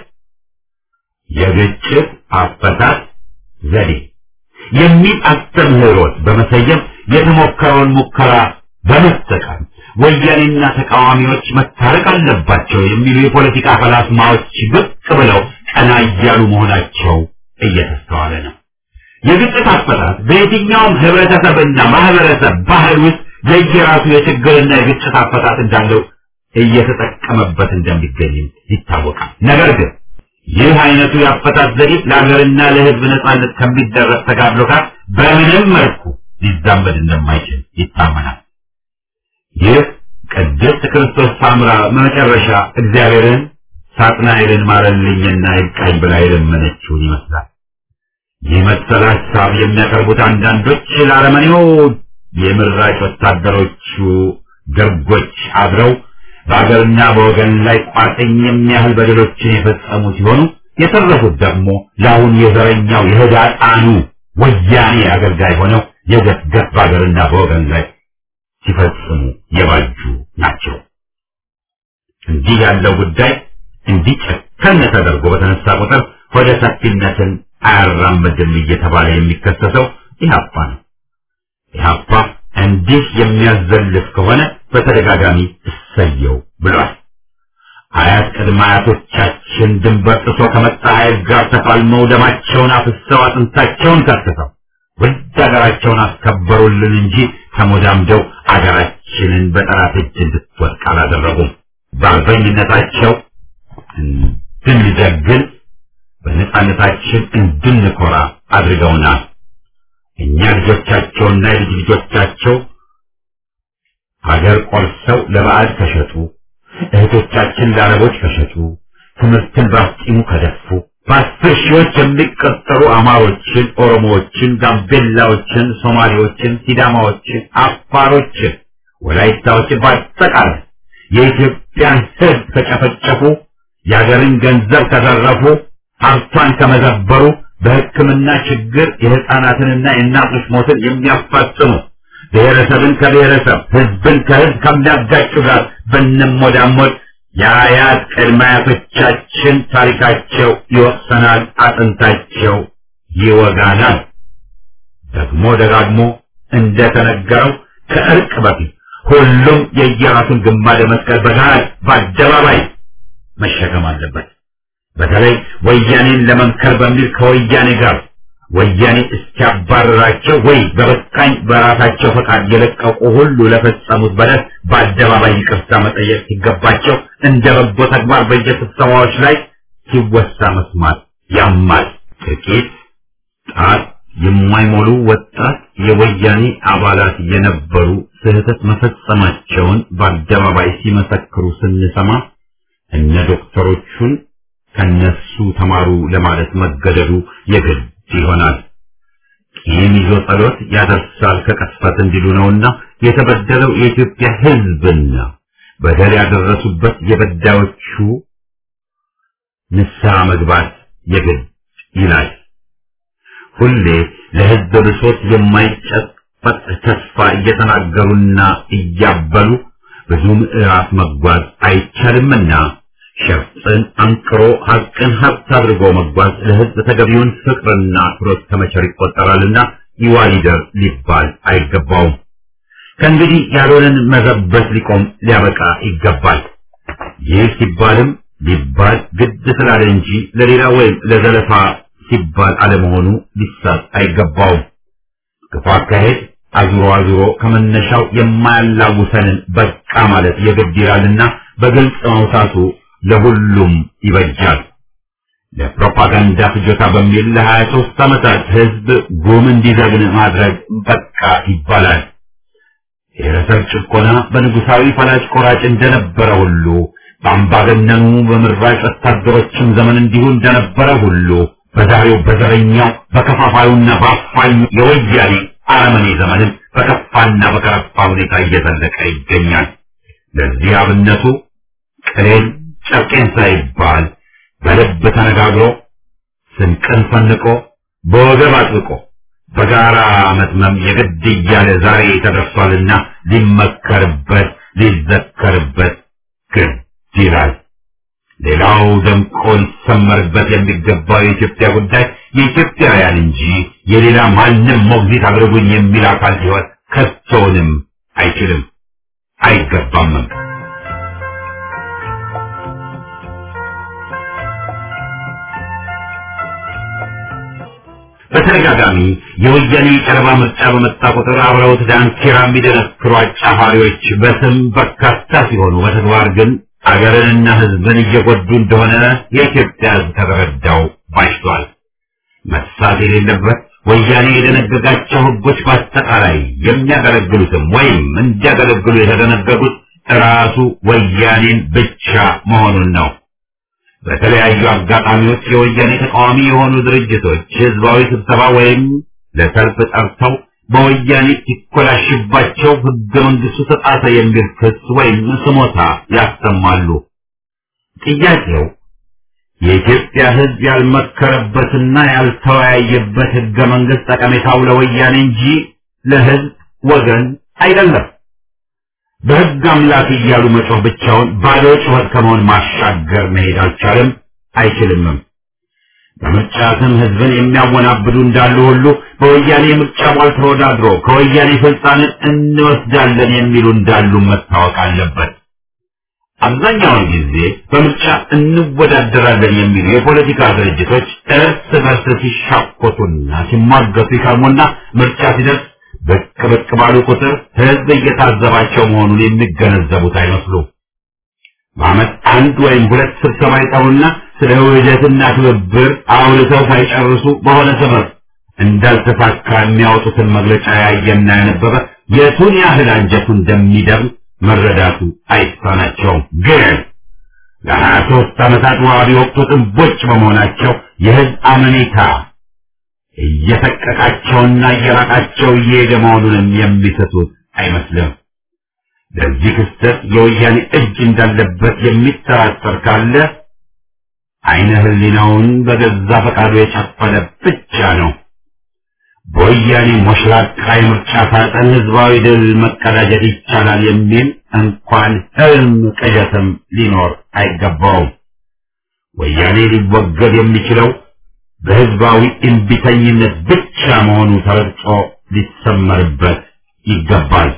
የግጭት አፈታት ዘዴ የሚል አስተምህሮት በመሰየም የተሞከረውን ሙከራ በመጠቀም ወያኔና ተቃዋሚዎች መታረቅ አለባቸው የሚሉ የፖለቲካ ፈላስማዎች ብቅ ብለው ቀና እያሉ መሆናቸው እየተስተዋለ ነው። የግጭት አፈታት በየትኛውም ህብረተሰብና ማህበረሰብ ባህል ውስጥ የየራሱ የችግርና የግጭት አፈታት እንዳለው እየተጠቀመበት እንደሚገኝ ይታወቃል። ነገር ግን ይህ አይነቱ የአፈታት ዘዴ ለሀገርና ለህዝብ ነጻነት ከሚደረግ ተጋድሎ ጋር በምንም መልኩ ሊዛመድ እንደማይችል ይታመናል። ይህ ቅድስት ክርስቶስ ሳምራ መጨረሻ እግዚአብሔርን ሳጥናኤልን ማረልኝና ይብቃኝ ብላ የለመነችውን ይመስላል። ይህ መሰል ሀሳብ የሚያቀርቡት አንዳንዶች ለአረመኔው የምራጭ ወታደሮቹ ደርጎች አድረው በአገርና በወገን ላይ ቋጥኝ የሚያህል በደሎችን የፈጸሙ ሲሆኑ የተረፉት ደግሞ ለአሁን የዘረኛው የህዳጣኑ ወያኔ አገልጋይ ሆነው የገፍገፍ በአገርና በወገን ላይ ሲፈጽሙ የባጁ ናቸው። እንዲህ ያለው ጉዳይ እንዲጨከን ተደርጎ በተነሳ ቁጥር ወደ ሰፊነትን አያራምድም እየተባለ የሚከሰሰው ኢህአፓ ነው። ኢህአፓ እንዲህ የሚያዘልፍ ከሆነ በተደጋጋሚ እሰየው ብሏል። አያት ቅድመ አያቶቻችን ድንበር ጥሶ ከመጣ ኃይል ጋር ተፋልመው ደማቸውን አፍሰው አጥንታቸውን ከስሰው ውድ አገራቸውን አስከበሩልን እንጂ ተሞዳምደው አገራችንን በጠላት እጅ እንድትወድቅ አላደረጉም። በአርበኝነታቸው እንድንጀግን በነጻነታችን እንድንኮራ አድርገውናል። እኛ ልጆቻቸውና የልጅ ልጆቻቸው ሀገር ቆርሰው ለባዕድ ከሸጡ፣ እህቶቻችን ለአረቦች ከሸጡ፣ ትምህርትን ባስጢሙ ከደፉ፣ በአስር ሺዎች የሚቆጠሩ አማሮችን፣ ኦሮሞዎችን፣ ጋምቤላዎችን፣ ሶማሌዎችን፣ ሲዳማዎችን፣ አፋሮችን፣ ወላይታዎችን በአጠቃላይ የኢትዮጵያን ሕዝብ ከጨፈጨፉ፣ የሀገርን ገንዘብ ከዘረፉ፣ ሀብቷን ከመዘበሩ፣ በሕክምና ችግር የህፃናትንና የእናቶች ሞትን የሚያፋጥኑ፣ ብሔረሰብን ከብሔረሰብ ህዝብን ከህዝብ ከሚያጋጩ ጋር ብንሞዳሞድ የአያት ቅድመ አያቶቻችን ታሪካቸው ይወቅሰናል፣ አጥንታቸው ይወጋናል። ደግሞ ደጋግሞ እንደተነገረው ከእርቅ በፊት ሁሉም የየራሱን ግማደ መስቀል በጋራ በአደባባይ መሸከም አለበት። በተለይ ወያኔን ለመምከር በሚል ከወያኔ ጋር ወያኔ እስኪያባረራቸው ወይ በበቃኝ በራሳቸው ፈቃድ የለቀቁ ሁሉ ለፈጸሙት በደል በአደባባይ ይቅርታ መጠየቅ ሲገባቸው እንደ በጎ ተግባር በየስብሰባዎች ላይ ሲወሳ መስማት ያማል። ጥቂት ጣት የማይሞሉ ወጣት የወያኔ አባላት የነበሩ ስህተት መፈጸማቸውን በአደባባይ ሲመሰክሩ ስንሰማ እነ ዶክተሮቹን ከነሱ ተማሩ ለማለት መገደዱ የግድ ይሆናል። ቂም ይዞ ጸሎት ያደርሳል ከቅስፈት እንዲሉ ነውና የተበደለው የኢትዮጵያ ሕዝብና በደል ያደረሱበት የበዳዮቹ ንስሐ መግባት የግድ ይላል። ሁሌ ለሕዝብ ብሶት የማይጨበጥ ተስፋ እየተናገሩና እያበሉ ብዙ ምዕራፍ መጓዝ አይቻልምና ሸፍጥን አንቅሮ ሐቅን ሀብት አድርጎ መጓዝ ለሕዝብ ተገቢውን ፍቅርና አክብሮት ከመቸር ይቆጠራልና ይዋሊደር ሊባል አይገባውም። ከእንግዲህ ያልሆነን መዘበት ሊቆም ሊያበቃ ይገባል። ይህ ሲባልም ሊባል ግድ ስላለ እንጂ ለሌላ ወይም ለዘለፋ ሲባል አለመሆኑ ሊሳት አይገባውም። ክፉ አካሄድ አዙሮ አዙሮ ከመነሻው የማያላውሰንን በቃ ማለት የግድ ይላልና በግልጽ ማውሳቱ ለሁሉም ይበጃል። ለፕሮፓጋንዳ ፍጆታ በሚል ለሀያ ሦስት ዓመታት ህዝብ ጉም እንዲዘግን ማድረግ በቃ ይባላል። የረሰብ ጭቆና በንጉሳዊ ፈላጭ ቆራጭ እንደነበረ ሁሉ በአምባገነኑ በምራጭ ወታደሮችም ዘመን እንዲሁ እንደነበረ ሁሉ በዛሬው በዘረኛው በከፋፋዩና በአፋኙ የወያኔ አረመኔ ዘመንም በከፋና በከረፋ ሁኔታ እየዘለቀ ይገኛል። ለዚህ አብነቱ ቅሌን ጨርቄን ሳይባል በልብ ተነጋግሮ ስንቅን ፈንቆ በወገብ አጥብቆ በጋራ መትመም የግድ እያለ ዛሬ ተደርሷልና ሊመከርበት ሊዘከርበት ግድ ይላል። ሌላው ደምቆ ሊሰመርበት የሚገባው የኢትዮጵያ ጉዳይ የኢትዮጵያውያን እንጂ የሌላ ማንም ሞግዚት አድርጉኝ የሚል አካል ሲሆን ከቶንም አይችልም አይገባምም። በተደጋጋሚ የወያኔ ቀረባ ምርጫ በመጣ ቁጥር አብረውት ዳንኪራ የሚደነክሩ አጫፋሪዎች በስም በርካታ ሲሆኑ በተግባር ግን አገርንና ሕዝብን እየጎዱ እንደሆነ የኢትዮጵያ ሕዝብ ተረዳው ባይቷል። መሳት የሌለበት ወያኔ የደነገጋቸው ሕጎች በአጠቃላይ የሚያገለግሉትም ወይም እንዲያገለግሉ የተደነገጉት ራሱ ወያኔን ብቻ መሆኑን ነው። በተለያዩ አጋጣሚዎች የወያኔ ተቃዋሚ የሆኑ ድርጅቶች ህዝባዊ ስብሰባ ወይም ለሰልፍ ጠርተው በወያኔ ሲኮላሽባቸው ህገ መንግስቱ ተጣሰ የሚል ክስ ወይም ስሞታ ያሰማሉ። ጥያቄው የኢትዮጵያ ህዝብ ያልመከረበትና ያልተወያየበት ህገ መንግስት ጠቀሜታው ለወያኔ እንጂ ለህዝብ ወገን አይደለም። በህግ አምላክ እያሉ መጮህ ብቻውን ባዶ ጩኸት ከመሆን ማሻገር መሄድ አልቻለም፣ አይችልምም። በምርጫ ስም ህዝብን የሚያወናብዱ እንዳሉ ሁሉ በወያኔ ምርጫ ቧል ተወዳድሮ ከወያኔ ስልጣንን እንወስዳለን የሚሉ እንዳሉ መታወቅ አለበት። አብዛኛውን ጊዜ በምርጫ እንወዳደራለን የሚሉ የፖለቲካ ድርጅቶች እርስ በርስ ሲሻኮቱና ሲሟገቱ ይከርሙና ምርጫ ሲደርስ ብቅ ብቅ ባሉ ቁጥር ህዝብ እየታዘባቸው መሆኑን የሚገነዘቡት አይመስሉም። በዓመት አንድ ወይም ሁለት ስብሰባ ይጠሩና ስለ ውህደትና ትብብር አውልተው ሳይጨርሱ በሆነ ሰበብ እንዳልተሳካ የሚያወጡትን መግለጫ ያየና ያነበበ የቱን ያህል አንጀቱ እንደሚደም መረዳቱ አይሳናቸውም። ግን ለሀያ ሦስት ዓመታት ዋቢ ወቅቱ ጥንቦች በመሆናቸው የህዝብ አመኔታ እየተቀቃቸውና እየራቃቸው እየሄደ መሆኑንም የሚሰጡት አይመስልም። ለዚህ ክስተት የወያኔ እጅ እንዳለበት የሚጠራጠር ካለ አይነ ህሊናውን በገዛ ፈቃዱ የጨፈነ ብቻ ነው። በወያኔ ሞሽላቃ የምርጫ ሳጥን ህዝባዊ ድል መቀዳጀት ይቻላል የሚል እንኳን ህልም ቅዠትም ሊኖር አይገባውም። ወያኔ ሊወገድ የሚችለው በህዝባዊ እምቢተኝነት ብቻ መሆኑ ተረድቶ ሊሰመርበት ይገባል።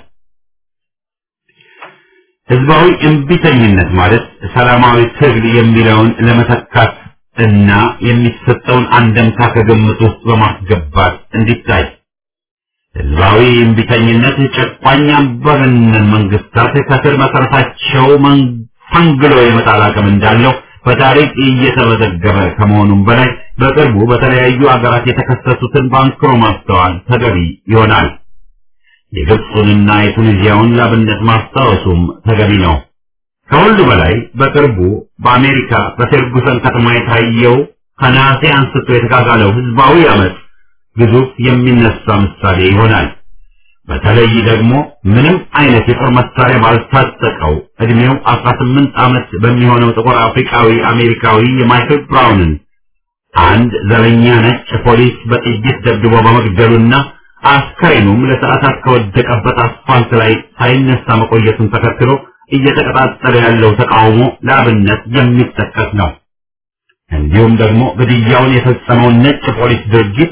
ህዝባዊ እምቢተኝነት ማለት ሰላማዊ ትግል የሚለውን ለመተካት እና የሚሰጠውን አንደምታ ከግምት ውስጥ በማስገባት እንዲታይ ህዝባዊ እምቢተኝነት ጨቋኝ አምባገነን መንግስታት ከስር መሰረታቸው ፈንግሎ የመጣል አቅም እንዳለው በታሪክ እየተመዘገበ ከመሆኑም በላይ በቅርቡ በተለያዩ አገራት የተከሰቱትን ባንክሮ ማስተዋል ተገቢ ይሆናል። የግብፁንና የቱኒዚያውን ላብነት ማስታወሱም ተገቢ ነው። ከሁሉ በላይ በቅርቡ በአሜሪካ በፌርጉሰን ከተማ የታየው ከነሐሴ አንስቶ የተጋጋለው ህዝባዊ አመፅ ግዙፍ የሚነሳ ምሳሌ ይሆናል። በተለይ ደግሞ ምንም አይነት የጦር መሳሪያ ባልታጠቀው እድሜው አስራ ስምንት ዓመት በሚሆነው ጥቁር አፍሪካዊ አሜሪካዊ የማይክል ብራውንን አንድ ዘረኛ ነጭ ፖሊስ በጥይት ደብድቦ በመግደሉና አስከሬኑም ለሰዓታት ከወደቀበት አስፋልት ላይ ሳይነሳ መቆየቱን ተከትሎ እየተቀጣጠለ ያለው ተቃውሞ ለአብነት የሚጠቀስ ነው። እንዲሁም ደግሞ ግድያውን የፈጸመው ነጭ ፖሊስ ድርጊት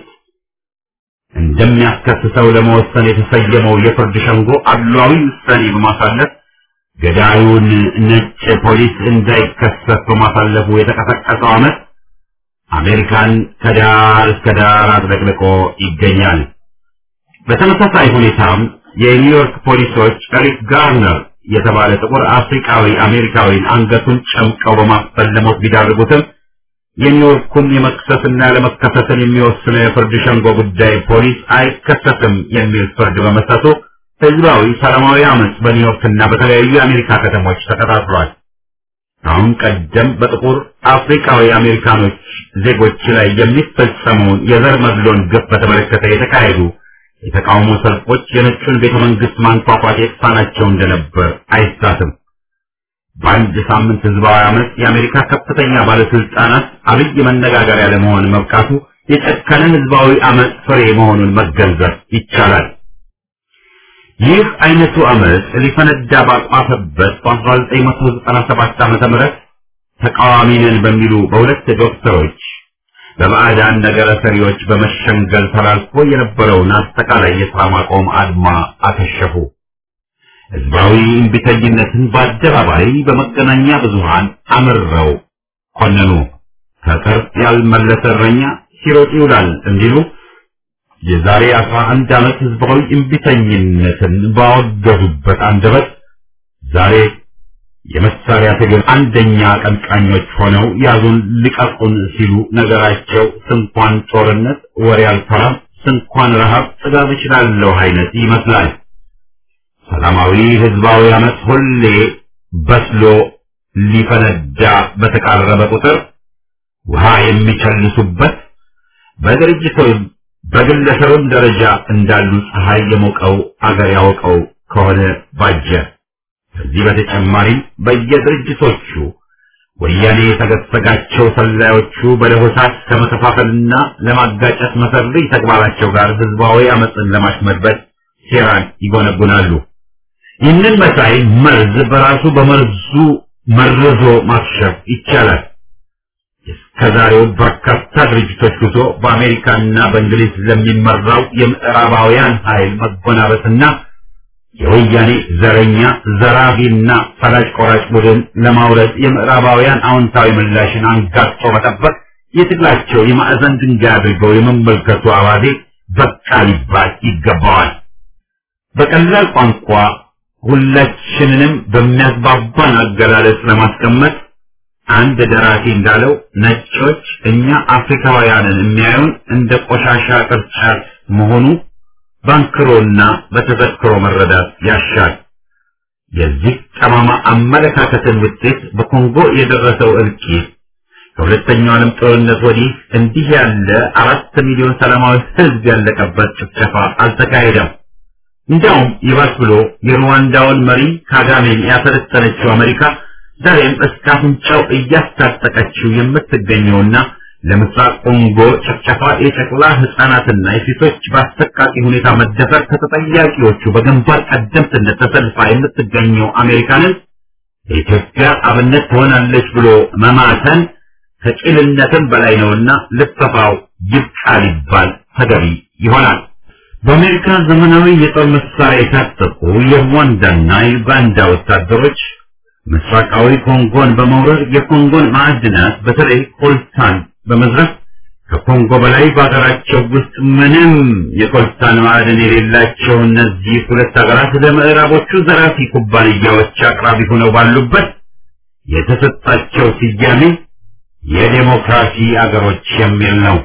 እንደሚያስከስሰው ለመወሰን የተሰየመው የፍርድ ሸንጎ አድሏዊ ውሳኔ በማሳለፍ ገዳዩን ነጭ ፖሊስ እንዳይከሰስ በማሳለፉ የተቀሰቀሰው አመት አሜሪካን ከዳር እስከ ዳር አጥለቅልቆ ይገኛል። በተመሳሳይ ሁኔታም የኒውዮርክ ፖሊሶች ኤሪክ ጋርነር የተባለ ጥቁር አፍሪካዊ አሜሪካዊን አንገቱን ጨምቀው በማፈን ለሞት ቢዳርጉትም የኒውዮርኩን የመክሰስና ለመከሰስን የሚወስነው የፍርድ ሸንጎ ጉዳይ ፖሊስ አይከሰስም የሚል ፍርድ በመስጠቱ ህዝባዊ ሰላማዊ አመፅ በኒውዮርክና በተለያዩ የአሜሪካ ከተሞች ተቀጣጥሏል። አሁን ቀደም በጥቁር አፍሪካዊ አሜሪካኖች ዜጎች ላይ የሚፈጸመውን የዘር መድሎን ግፍ በተመለከተ የተካሄዱ የተቃውሞ ሰልፎች የነጩን ቤተ መንግስት ማንኳኳት የተሳናቸው እንደነበር አይሳትም። በአንድ ሳምንት ህዝባዊ አመፅ የአሜሪካ ከፍተኛ ባለስልጣናት አብይ መነጋገሪያ ለመሆን መብቃቱ የጨከነ ህዝባዊ አመፅ ፍሬ መሆኑን መገንዘብ ይቻላል። ይህ አይነቱ አመፅ ሊፈነዳ ባቋፈበት በአስራ ዘጠኝ መቶ ዘጠና ሰባት ዓመተ ምህረት ተቃዋሚ ነን በሚሉ በሁለት ዶክተሮች በባዕዳን ነገረ ሰሪዎች በመሸንገል ተላልፎ የነበረውን አጠቃላይ የሥራ ማቆም አድማ አከሸፉ። ህዝባዊ እምቢተኝነትን በአደባባይ በመገናኛ ብዙሃን አምረው ኮነኑ። ከቅርብ ያልመለሰ እረኛ ሲሮጥ ይውላል እንዲሉ የዛሬ አስራ አንድ ዓመት ህዝባዊ እምቢተኝነትን ባወገዙበት አንደበት ዛሬ የመሳሪያ ትግል አንደኛ አቀንቃኞች ሆነው ያዙን ልቀቁን ሲሉ ነገራቸው ስንኳን ጦርነት ወሬ አልፈራም፣ ስንኳን ረሃብ ጥጋብ እችላለሁ አይነት ይመስላል። ሰላማዊ ህዝባዊ አመት ሁሌ በስሎ ሊፈነዳ በተቃረበ ቁጥር ውሃ የሚቸልሱበት በድርጅቱም በግለሰብም ደረጃ እንዳሉ ፀሐይ የሞቀው አገር ያወቀው ከሆነ ባጀ። ከዚህ በተጨማሪም በየድርጅቶቹ ወያኔ የተገሰጋቸው ሰላዮቹ በለሆሳት ከመከፋፈልና ለማጋጨት መሰሪ ተግባራቸው ጋር ህዝባዊ አመፅን ለማሽመድበት ሴራን ይጎነጉናሉ። ይህንን መሳይ መርዝ በራሱ በመርዙ መርዞ ማክሸፍ ይቻላል። እስከዛሬው በርካታ ድርጅቶች ጉዞ በአሜሪካና በእንግሊዝ ለሚመራው የምዕራባውያን ኃይል መጎናበስና የወያኔ ዘረኛ ዘራቢና ፈላጭ ቆራጭ ቡድን ለማውረድ የምዕራባውያን አዎንታዊ ምላሽን አንጋጦ መጠበቅ የትግላቸው የማዕዘን ድንጋይ አድርገው የመመልከቱ አባዜ በቃ ሊባል ይገባዋል። በቀላል ቋንቋ ሁላችንንም በሚያስባባን አገላለጽ ለማስቀመጥ አንድ ደራሲ እንዳለው ነጮች እኛ አፍሪካውያንን የሚያዩን እንደ ቆሻሻ ቅርጫት መሆኑ ባንክሮና በተዘክሮ መረዳት ያሻል። የዚህ ጠማማ አመለካከትን ውጤት በኮንጎ የደረሰው እልቂት ከሁለተኛው ዓለም ጦርነት ወዲህ እንዲህ ያለ አራት ሚሊዮን ሰላማዊ ህዝብ ያለቀበት ጭፍጨፋ አልተካሄደም። እንዲያውም ይባስ ብሎ የሩዋንዳውን መሪ ካጋሜን ያሰለጠነችው አሜሪካ ዛሬም እስከ አፍንጫው እያስታጠቀችው የምትገኘውና ለምስራቅ ኮንጎ ጭፍጨፋ የጨቅላ ህፃናትና የሴቶች በአሰቃቂ ሁኔታ መደፈር ከተጠያቂዎቹ በግንባር ቀደምትነት ተሰልፋ የምትገኘው አሜሪካንን የኢትዮጵያ አብነት ትሆናለች ብሎ መማተን ከቂልነትም በላይ ነውና ልፈፋው ይብቃ ሊባል ተገቢ ይሆናል። በአሜሪካ ዘመናዊ የጦር መሳሪያ የታጠቁ የሩዋንዳና የዩጋንዳ ወታደሮች ምስራቃዊ ኮንጎን በመውረር የኮንጎን ማዕድናት በተለይ ኮልታን በመዝረፍ ከኮንጎ በላይ በሀገራቸው ውስጥ ምንም የኮልታን ማዕድን የሌላቸው እነዚህ ሁለት ሀገራት ለምዕራቦቹ ዘራፊ ኩባንያዎች አቅራቢ ሆነው ባሉበት የተሰጣቸው ስያሜ የዴሞክራሲ አገሮች የሚል ነው።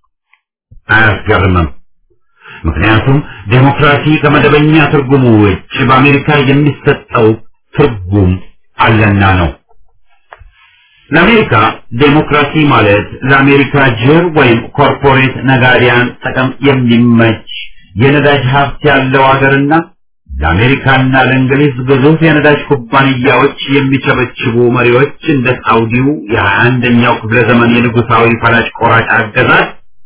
አያስገርምም። ምክንያቱም ዴሞክራሲ ከመደበኛ ትርጉሙ ውጭ በአሜሪካ የሚሰጠው ትርጉም አለና ነው። ለአሜሪካ ዴሞክራሲ ማለት ለአሜሪካ ጅር ወይም ኮርፖሬት ነጋዴያን ጥቅም የሚመች የነዳጅ ሀብት ያለው ሀገርና ለአሜሪካና ለእንግሊዝ ግዙፍ የነዳጅ ኩባንያዎች የሚቸበችቡ መሪዎች እንደ ሳውዲው የሀያ አንደኛው ክፍለ ዘመን የንጉሳዊ ፈላጭ ቆራጭ አገዛዝ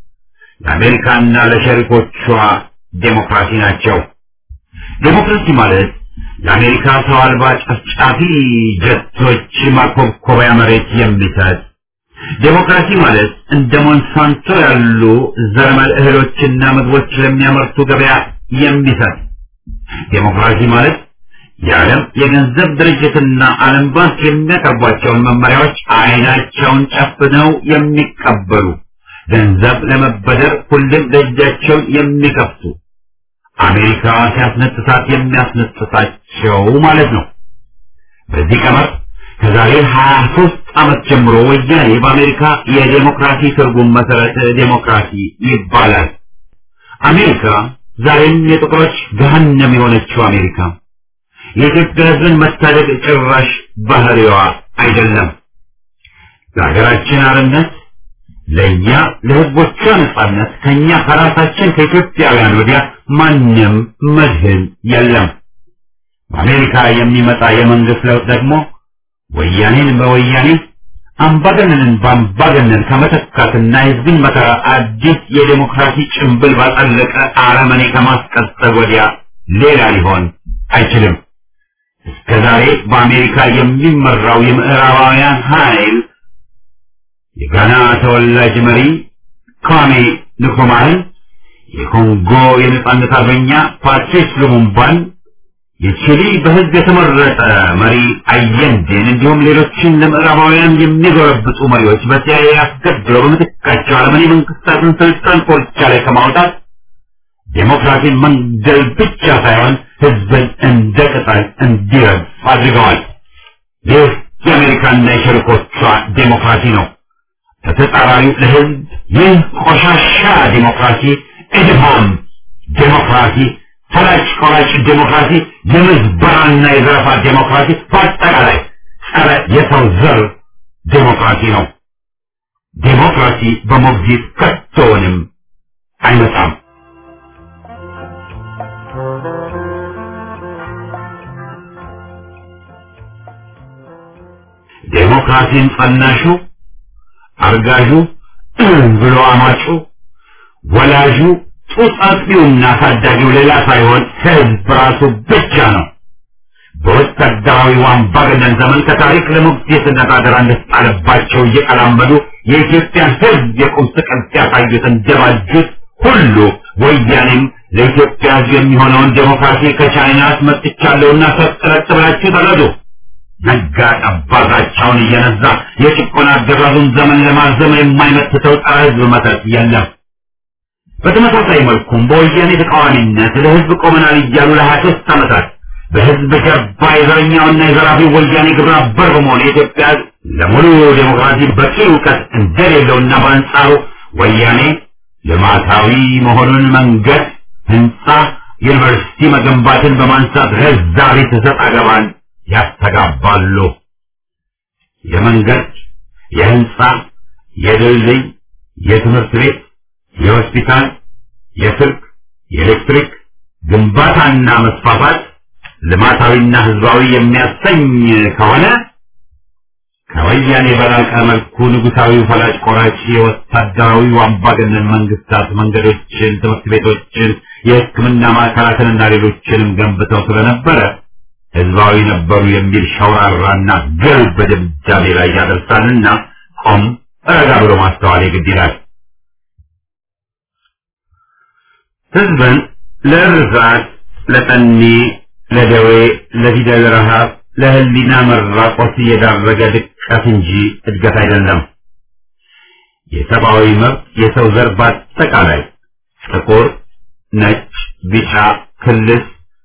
ለአሜሪካና ለሸሪኮቿ ዴሞክራሲ ናቸው። ዴሞክራሲ ማለት የአሜሪካ ሰው አልባ ጨፍጫፊ ጀቶች ማኮብኮቢያ መሬት የሚሰጥ፣ ዴሞክራሲ ማለት እንደ ሞንሳንቶ ያሉ ዘረመል እህሎችና ምግቦች ለሚያመርቱ ገበያ የሚሰጥ፣ ዴሞክራሲ ማለት የዓለም የገንዘብ ድርጅትና ዓለም ባንክ የሚያቀርቧቸውን መመሪያዎች አይናቸውን ጨፍነው የሚቀበሉ፣ ገንዘብ ለመበደር ሁሉም ደጃቸውን የሚከፍቱ፣ አሜሪካ ሲያስነጥሳት የሚያስነጥሳቸው ማለት ነው። በዚህ ቀመር ከዛሬ ሀያ ሦስት ዓመት ጀምሮ ወያኔ በአሜሪካ የዴሞክራሲ ትርጉም መሰረት ዴሞክራሲ ይባላል። አሜሪካ ዛሬም የጥቁሮች ገሃነም የሆነችው አሜሪካ የኢትዮጵያ ሕዝብን መታደግ ጭራሽ ባህሪዋ አይደለም። ለሀገራችን አርነት ለኛ ለህዝቦቿ ነጻነት ከኛ ከራሳችን ከኢትዮጵያውያን ወዲያ ማንም መድህን የለም። በአሜሪካ የሚመጣ የመንግስት ለውጥ ደግሞ ወያኔን በወያኔ አምባገነንን በአምባገነን ከመተካትና የህዝብን መከራ አዲስ የዴሞክራሲ ጭንብል ባጠለቀ አረመኔ ከማስቀጠል ወዲያ ሌላ ሊሆን አይችልም። እስከዛሬ በአሜሪካ የሚመራው የምዕራባውያን ኃይል የጋና ተወላጅ መሪ ኳሜ ንክሩማህን፣ የኮንጎ የነጻነት አርበኛ ፓትሪስ ሉሙምባን፣ የቺሊ በህዝብ የተመረጠ መሪ አየንዴን እንዲሁም ሌሎችን ለምዕራባውያን የሚጎረብጡ መሪዎች በሲአይኤ አስገድለው በምትካቸው አለመኔ መንግስታትን ስልጣን ኮርቻ ላይ ከማውጣት ዴሞክራሲን መንገል ብቻ ሳይሆን ህዝብን እንደ ቅጠል እንዲረግፍ አድርገዋል። ይህ የአሜሪካና የሸሪኮቿ ዴሞክራሲ ነው። በተጻራሪው ለህዝብ ይህ ቆሻሻ ዴሞክራሲ፣ እድፋም ዴሞክራሲ፣ ፈላጭ ቆራጭ ዴሞክራሲ፣ የምዝበራና የዘረፋ ዴሞክራሲ፣ በአጠቃላይ ጸረ የሰው ዘር ዴሞክራሲ ነው። ዴሞክራሲ በሞግዚት ከቶውንም አይመጣም። ዴሞክራሲን ጸናሹ፣ አርጋዡ፣ ብሎ አማጩ፣ ወላጁ፣ ጡት አጥቢውና ታዳጊው ሌላ ሳይሆን ህዝብ ራሱ ብቻ ነው። በወታደራዊ አምባገነን ዘመን ከታሪክ ለሞግዚትነት አደራ እንደተጣለባቸው እየቀላመዱ የኢትዮጵያን ህዝብ የቁም ስቅል ሲያሳዩት እንደባጁት ሁሉ ወያኔም ለኢትዮጵያ ህዝብ የሚሆነውን ዴሞክራሲ ከቻይና አስመጥቻለሁና ሰጥረጥ ብላችሁ ተረዱ። ነጋ ጠባዛቸውን እየነዛ የጭቆና አገዛዙን ዘመን ለማዘም የማይመትተው ጸረ ህዝብ መተት የለም። በተመሳሳይ መልኩም በወያኔ ተቃዋሚነት ለህዝብ ቆመናል እያሉ ለሀያ ሦስት ዓመታት በህዝብ ጀርባ የዘረኛውና የዘራፊው ወያኔ ግብረ አበር በመሆን የኢትዮጵያ ለሙሉ ዴሞክራሲ በቂ እውቀት እንደሌለውና በአንጻሩ ወያኔ ልማታዊ መሆኑን መንገድ፣ ህንፃ፣ ዩኒቨርሲቲ መገንባትን በማንሳት ህዝባዊ ተሰጥ አገባን ያስተጋባሉ። የመንገድ፣ የህንፃ፣ የድልድይ፣ የትምህርት ቤት፣ የሆስፒታል፣ የስልክ፣ የኤሌክትሪክ ግንባታና መስፋፋት ልማታዊና ህዝባዊ የሚያሰኝ ከሆነ ከወያኔ በላቀ መልኩ ንጉሳዊው ፈላጭ ቆራጭ የወታደራዊ አምባገነን መንግስታት መንገዶችን፣ ትምህርት ቤቶችን፣ የሕክምና ማዕከላትንና ሌሎችንም ገንብተው ስለነበረ ህዝባዊ ነበሩ የሚል ሸውራራና ግልብ ድምዳሜ ላይ ያደርሳልና ቆም ረጋ ብሎ ማስተዋል የግድ ይላል። ህዝብን ለርዛት፣ ለጠኔ፣ ለደዌ፣ ለፊደል ረሃብ፣ ለህሊና መራቆት የዳረገ ድቀት እንጂ እድገት አይደለም። የሰብአዊ መብት የሰው ዘር በአጠቃላይ ጥቁር፣ ነጭ፣ ቢጫ፣ ክልስ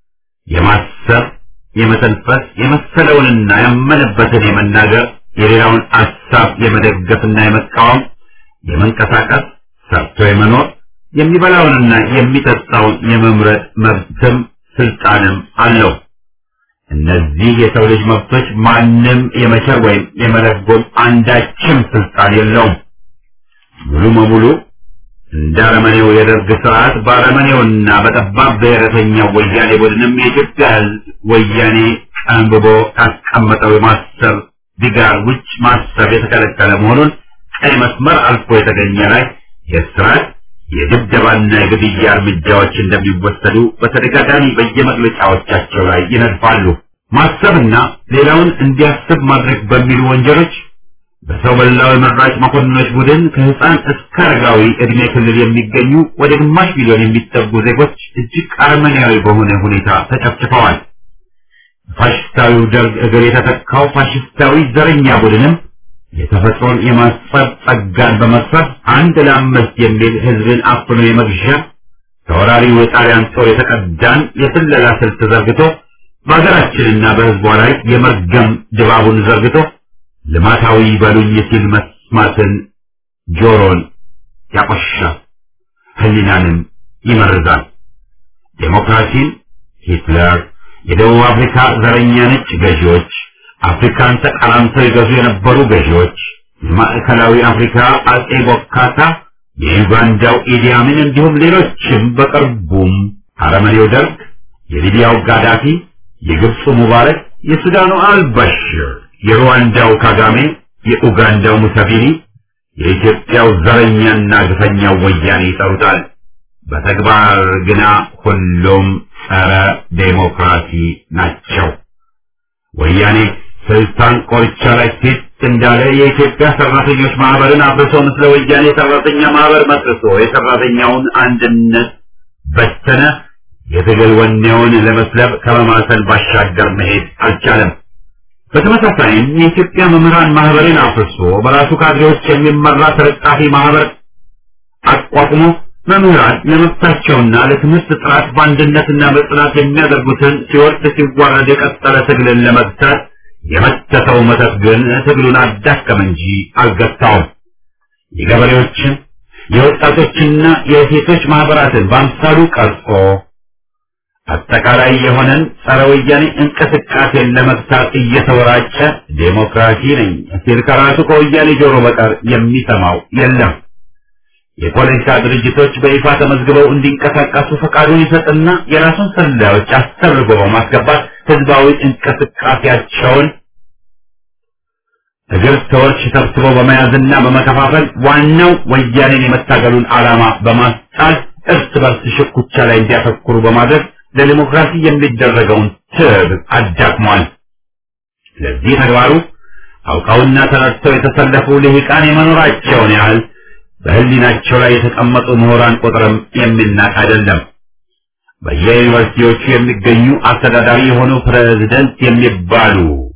የማሰብ፣ የመተንፈስ፣ የመሰለውንና ያመነበትን የመናገር፣ የሌላውን ሐሳብ የመደገፍና የመቃወም፣ የመንቀሳቀስ፣ ሰርቶ የመኖር፣ የሚበላውንና የሚጠጣውን የመምረጥ መብትም ስልጣንም አለው። እነዚህ የሰው ልጅ መብቶች ማንም የመቸር ወይም የመለጎም አንዳችም ስልጣን የለውም። ሙሉ በሙሉ እንደ አረመኔው የደርግ ስርዓት በአረመኔውና በጠባብ ብሔረተኛው ወያኔ ቡድንም የኢትዮጵያ ህዝብ ወያኔ ቀንብቦ ካስቀመጠው የማሰብ ዲጋር ውጭ ማሰብ የተከለከለ መሆኑን ቀይ መስመር አልፎ የተገኘ ላይ የስርዓት የድብደባና የግድያ እርምጃዎች እንደሚወሰዱ በተደጋጋሚ በየመግለጫዎቻቸው ላይ ይነድፋሉ። ማሰብና ሌላውን እንዲያስብ ማድረግ በሚሉ ወንጀሎች በሰው በላው የመራጭ መኮንኖች ቡድን ከህፃን እስከ አረጋዊ እድሜ ክልል የሚገኙ ወደ ግማሽ ሚሊዮን የሚጠጉ ዜጎች እጅግ አረመኔያዊ በሆነ ሁኔታ ተጨፍጭፈዋል። ፋሽስታዊው ደርግ እግር የተተካው ፋሽስታዊ ዘረኛ ቡድንም የተፈጥሮን የማስፈር ጸጋን በመስፈር አንድ ለአምስት የሚል ህዝብን አፍኖ የመግዣ ተወራሪው የጣሊያን ጦር የተቀዳን የስለላ ስልት ዘርግቶ በሀገራችንና በህዝቧ ላይ የመርገም ድባቡን ዘርግቶ ልማታዊ በሉኝ ሲል መስማትን ጆሮን ያቆሻል፣ ህሊናንም ይመርዛል። ዴሞክራሲን ሂትለር፣ የደቡብ አፍሪካ ዘረኛ ነጭ ገዢዎች፣ አፍሪካን ተቃራምተው ይገዙ የነበሩ ገዢዎች፣ የማዕከላዊ አፍሪካ አጼ ቦካታ፣ የዩጋንዳው ኢዲ አሚን እንዲሁም ሌሎችም በቅርቡም አረመኔው ደርግ፣ የሊቢያው ጋዳፊ፣ የግብፁ ሙባረክ፣ የሱዳኑ አልበሽር፣ የሩዋንዳው ካጋሜ፣ የኡጋንዳው ሙሰቪኒ፣ የኢትዮጵያው ዘረኛና ግፈኛው ወያኔ ይጠሩታል። በተግባር ግና ሁሉም ጸረ ዴሞክራሲ ናቸው። ወያኔ ስልጣን ቆርቻ ላይ ፊት እንዳለ የኢትዮጵያ ሰራተኞች ማህበርን አፍርሶ ምስለ ወያኔ ሰራተኛ ማህበር መስርቶ የሰራተኛውን አንድነት በተነ። የትግል ወኔውን ለመስለብ ከመማሰል ባሻገር መሄድ አልቻለም። በተመሳሳይም የኢትዮጵያ መምህራን ማህበርን አፍርሶ በራሱ ካድሬዎች የሚመራ ተለጣፊ ማህበር አቋቁሞ መምህራን ለመብታቸውና ለትምህርት ጥራት በአንድነትና በጽናት የሚያደርጉትን ሲወርድ ሲዋረድ የቀጠለ ትግልን ለመግታት የመተተው መተት ግን ትግሉን አዳከመ እንጂ አልገታውም። የገበሬዎችን የወጣቶችና የሴቶች ማህበራትን በአምሳሉ ቀርጾ አጠቃላይ የሆነን ጸረ ወያኔ እንቅስቃሴን ለመግታት እየተወራጨ ዴሞክራሲ ነኝ ሲል ከራሱ ከወያኔ ጆሮ በቀር የሚሰማው የለም። የፖለቲካ ድርጅቶች በይፋ ተመዝግበው እንዲንቀሳቀሱ ፈቃዱን ይሰጥና የራሱን ሰላዮች አሰርጎ በማስገባት ህዝባዊ እንቅስቃሴያቸውን እግር ተወርች ተብትቦ በመያዝና በመከፋፈል ዋናው ወያኔን የመታገሉን ዓላማ በማስጣል እርስ በርስ ሽኩቻ ላይ እንዲያተኩሩ በማድረግ ለዲሞክራሲ የሚደረገውን ትግል አዳክሟል። ለዚህ ተግባሩ አውቀውና ተረድተው የተሰለፉ ልሂቃን የመኖራቸውን ያህል በህሊናቸው ላይ የተቀመጡ ምሁራን ቁጥርም የሚናቅ አይደለም። በየዩኒቨርሲቲዎቹ የሚገኙ አስተዳዳሪ የሆኑ ፕሬዝደንት የሚባሉ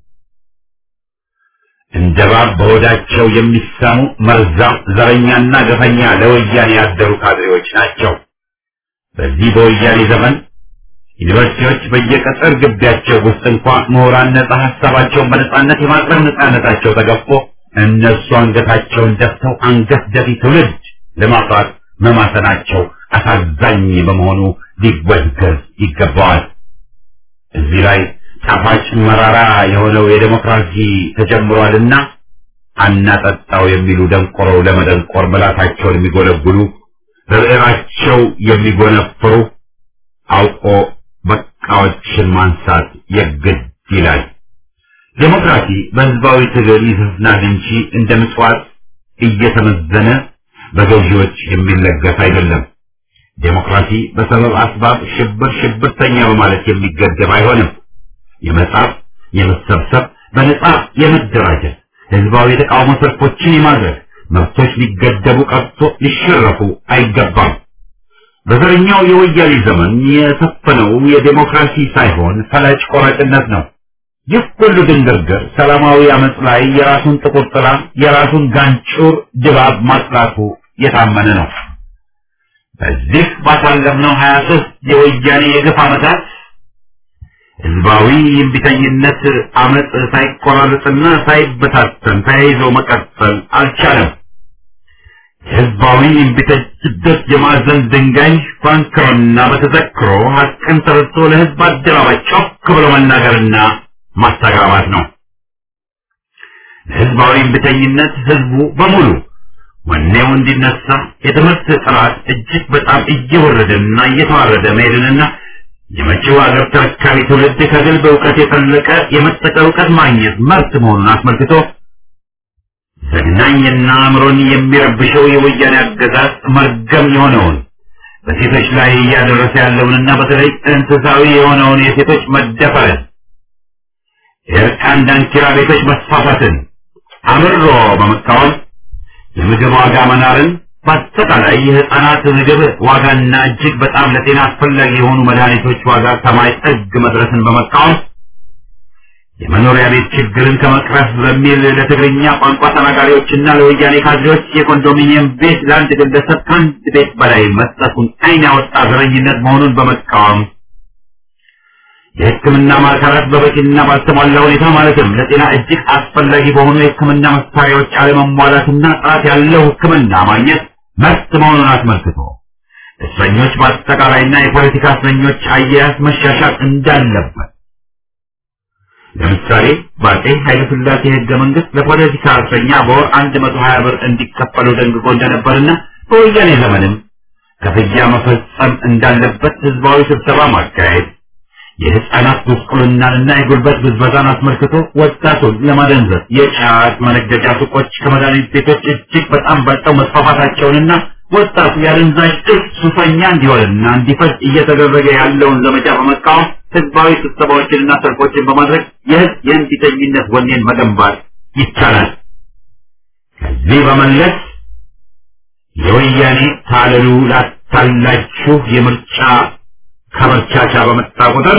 እንደ እባብ በሆዳቸው የሚሳሙ መርዛም ዘረኛና ገፈኛ ለወያኔ ያደሩ ካድሬዎች ናቸው። በዚህ በወያኔ ዘመን ዩኒቨርሲቲዎች በየቅጥር ግቢያቸው ውስጥ እንኳን ምሁራን ነጻ ሀሳባቸውን በነጻነት የማቅረብ ነጻነታቸው ተገፎ እነሱ አንገታቸውን ደፍተው አንገት ደፊ ትውልድ ለማፍራት መማሰናቸው አሳዛኝ በመሆኑ ሊወገዝ ይገባዋል። እዚህ ላይ ጣፋጭ መራራ የሆነው የዴሞክራሲ ተጀምሯልና አናጠጣው የሚሉ ደንቆረው ለመደንቆር ምላሳቸውን የሚጎለጉሉ በብዕራቸው የሚጎነፍሩ አውቆ በቃዎችን ማንሳት የግድ ይላል። ዴሞክራሲ በህዝባዊ ትግል ይሰፍናል እንጂ እንደ ምጽዋት እየተመዘነ በገዢዎች የሚለገስ አይደለም። ዴሞክራሲ በሰበብ አስባብ ሽብር ሽብርተኛ በማለት የሚገደብ አይሆንም። የመጻፍ፣ የመሰብሰብ፣ በነጻ የመደራጀት፣ ህዝባዊ የተቃውሞ ሰልፎችን የማድረግ መብቶች ሊገደቡ ቀርቶ ሊሸረፉ አይገባም። በዘረኛው የወያኔ ዘመን የሰፈነው የዴሞክራሲ ሳይሆን ፈላጭ ቆራጭነት ነው። ይህ ሁሉ ድንግርግር ሰላማዊ አመጽ ላይ የራሱን ጥቁር ጥላ የራሱን ጋንጩር ድባብ ማጥላቱ የታመነ ነው። በዚህ ባሳለፍነው ሀያ ሦስት የወያኔ የግፍ ዓመታት ህዝባዊ እምቢተኝነት አመጽ ሳይቆራረጥና ሳይበታተን ተያይዞ መቀጠል አልቻለም። ህዝባዊ እምቢተኝነት የማዕዘን ድንጋይ ባንክሮና በተዘክሮ ሀቅን ተረድቶ ለህዝብ አደባባይ ጮክ ብሎ መናገርና ማስተጋባት ነው። ህዝባዊ እምቢተኝነት ህዝቡ በሙሉ ወኔው እንዲነሳ የትምህርት ጥራት እጅግ በጣም እየወረደና እየተዋረደ መሄድንና የመጪው አገር ተረካቢ ትውልድ ከግል በእውቀት የጠለቀ የመጠቀ እውቀት ማግኘት መብት መሆኑን አስመልክቶ ዘግናኝና አእምሮን የሚረብሸው የወያኔ አገዛዝ መርገም የሆነውን በሴቶች ላይ እያደረሰ ያለውንና በተለይ እንስሳዊ የሆነውን የሴቶች መደፈርን፣ የእርቃን ዳንኪራ ቤቶች መስፋፋትን አምሮ በመቃወም የምግብ ዋጋ መናርን፣ በአጠቃላይ የህፃናት ምግብ ዋጋና እጅግ በጣም ለጤና አስፈላጊ የሆኑ መድኃኒቶች ዋጋ ሰማይ ጥግ መድረስን በመቃወም የመኖሪያ ቤት ችግርን ከመቅረፍ በሚል ለትግርኛ ቋንቋ ተናጋሪዎችና ለወያኔ ካድሬዎች የኮንዶሚኒየም ቤት ለአንድ ግለሰብ ከአንድ ቤት በላይ መስጠቱን ዓይን ያወጣ ዘረኝነት መሆኑን በመቃወም የሕክምና ማዕከላት በበቂና ባልተሟላ ሁኔታ ማለትም ለጤና እጅግ አስፈላጊ በሆኑ የሕክምና መሳሪያዎች አለመሟላትና ጥራት ያለው ሕክምና ማግኘት መብት መሆኑን አስመልክቶ እስረኞች በአጠቃላይና የፖለቲካ እስረኞች አያያዝ መሻሻል እንዳለበት ለምሳሌ በአፄ ኃይለ ሥላሴ ሕገ መንግሥት ለፖለቲካ እስረኛ በወር አንድ መቶ ሀያ ብር እንዲከፈሉ ደንግጎ እንደነበርና በወያኔ ዘመንም ክፍያ መፈጸም እንዳለበት ህዝባዊ ስብሰባ ማካሄድ የህፃናት ጉስቁልናንና የጉልበት ብዝበዛን አስመልክቶ ወጣቱን ለማደንዘዝ የጫት መነገጃ ሱቆች ከመድኃኒት ቤቶች እጅግ በጣም በልጠው መስፋፋታቸውንና ወጣቱ የአደንዛዥ እጽ ሱሰኛ እንዲሆንና እንዲፈጅ እየተደረገ ያለውን ዘመቻ በመቃወም ህዝባዊ ስብሰባዎችንና ሰልፎችን በማድረግ የህዝብ የእንቢተኝነት ወኔን መገንባት ይቻላል። ከዚህ በመለስ የወያኔ ታለሉ ላታላችሁ የምርጫ ከመርቻቻ በመጣ ቁጥር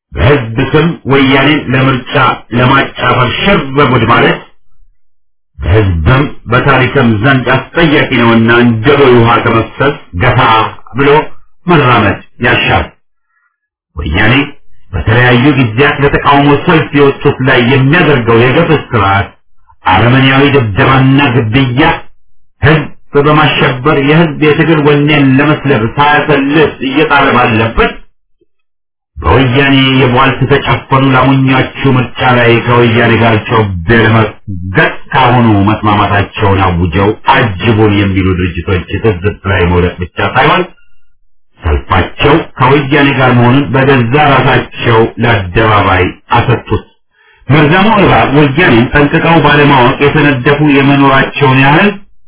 በህዝብ ስም ወያኔን ለምርጫ ለማጫፈር ሽር በጉድ ማለት ህዝብም በታሪክም ዘንድ አስጠያቂ ነውና እንደ ቦይ ውሃ ከመፍሰስ ገፋ ብሎ መራመድ ያሻል። ወያኔ በተለያዩ ጊዜያት ለተቃውሞ ሰልፍ የወጡት ላይ የሚያደርገው የገፍ ስርዓት አረመኔያዊ ድብደባና ግድያ ህዝብ በማሸበር የህዝብ የትግል ወኔን ለመስለብ ሳያሰልስ እየጣለ ባለበት በወያኔ የቧልት ተጨፈኑ ላሞኛቹ ምርጫ ላይ ከወያኔ ጋር ጮቤ ለመገጥ ካሁኑ መስማማታቸውን አውጀው አጅቡን የሚሉ ድርጅቶች ትዝብት ላይ መውደቅ ብቻ ሳይሆን ሰልፋቸው ከወያኔ ጋር መሆኑን በገዛ ራሳቸው ለአደባባይ አሰጡት። መርዛሙ እባብ ወያኔን ጠንቅቀው ባለማወቅ የተነደፉ የመኖራቸውን ያህል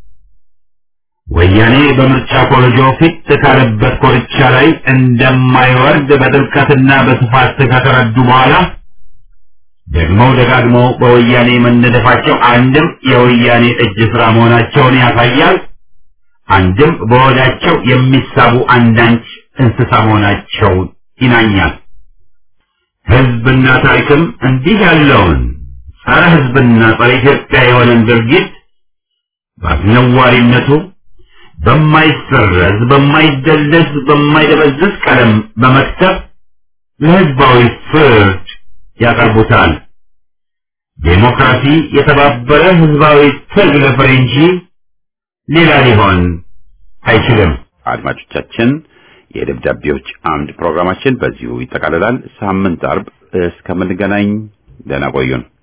ወያኔ በምርጫ ኮረጆ ፊት ካለበት ኮርቻ ላይ እንደማይወርድ በጥልቀትና በስፋት ከተረዱ በኋላ ደግመው ደጋግመው በወያኔ መነደፋቸው አንድም የወያኔ እጅ ስራ መሆናቸውን ያሳያል፣ አንድም በወዳቸው የሚሳቡ አንዳንድ እንስሳ መሆናቸውን ይናኛል። ህዝብና ታሪክም እንዲህ ያለውን ጸረ ህዝብና ጸረ ኢትዮጵያ የሆነን ድርጊት በአስነዋሪነቱ በማይሰረዝ በማይደለዝ በማይደበዝዝ ቀለም በመክተብ ለህዝባዊ ፍርድ ያቀርቡታል። ዴሞክራሲ የተባበረ ህዝባዊ ትግል ፍሬ እንጂ ሌላ ሊሆን አይችልም። አድማጮቻችን፣ የደብዳቤዎች አምድ ፕሮግራማችን በዚሁ ይጠቃልላል። ሳምንት አርብ እስከምንገናኝ ደህና ቆዩን።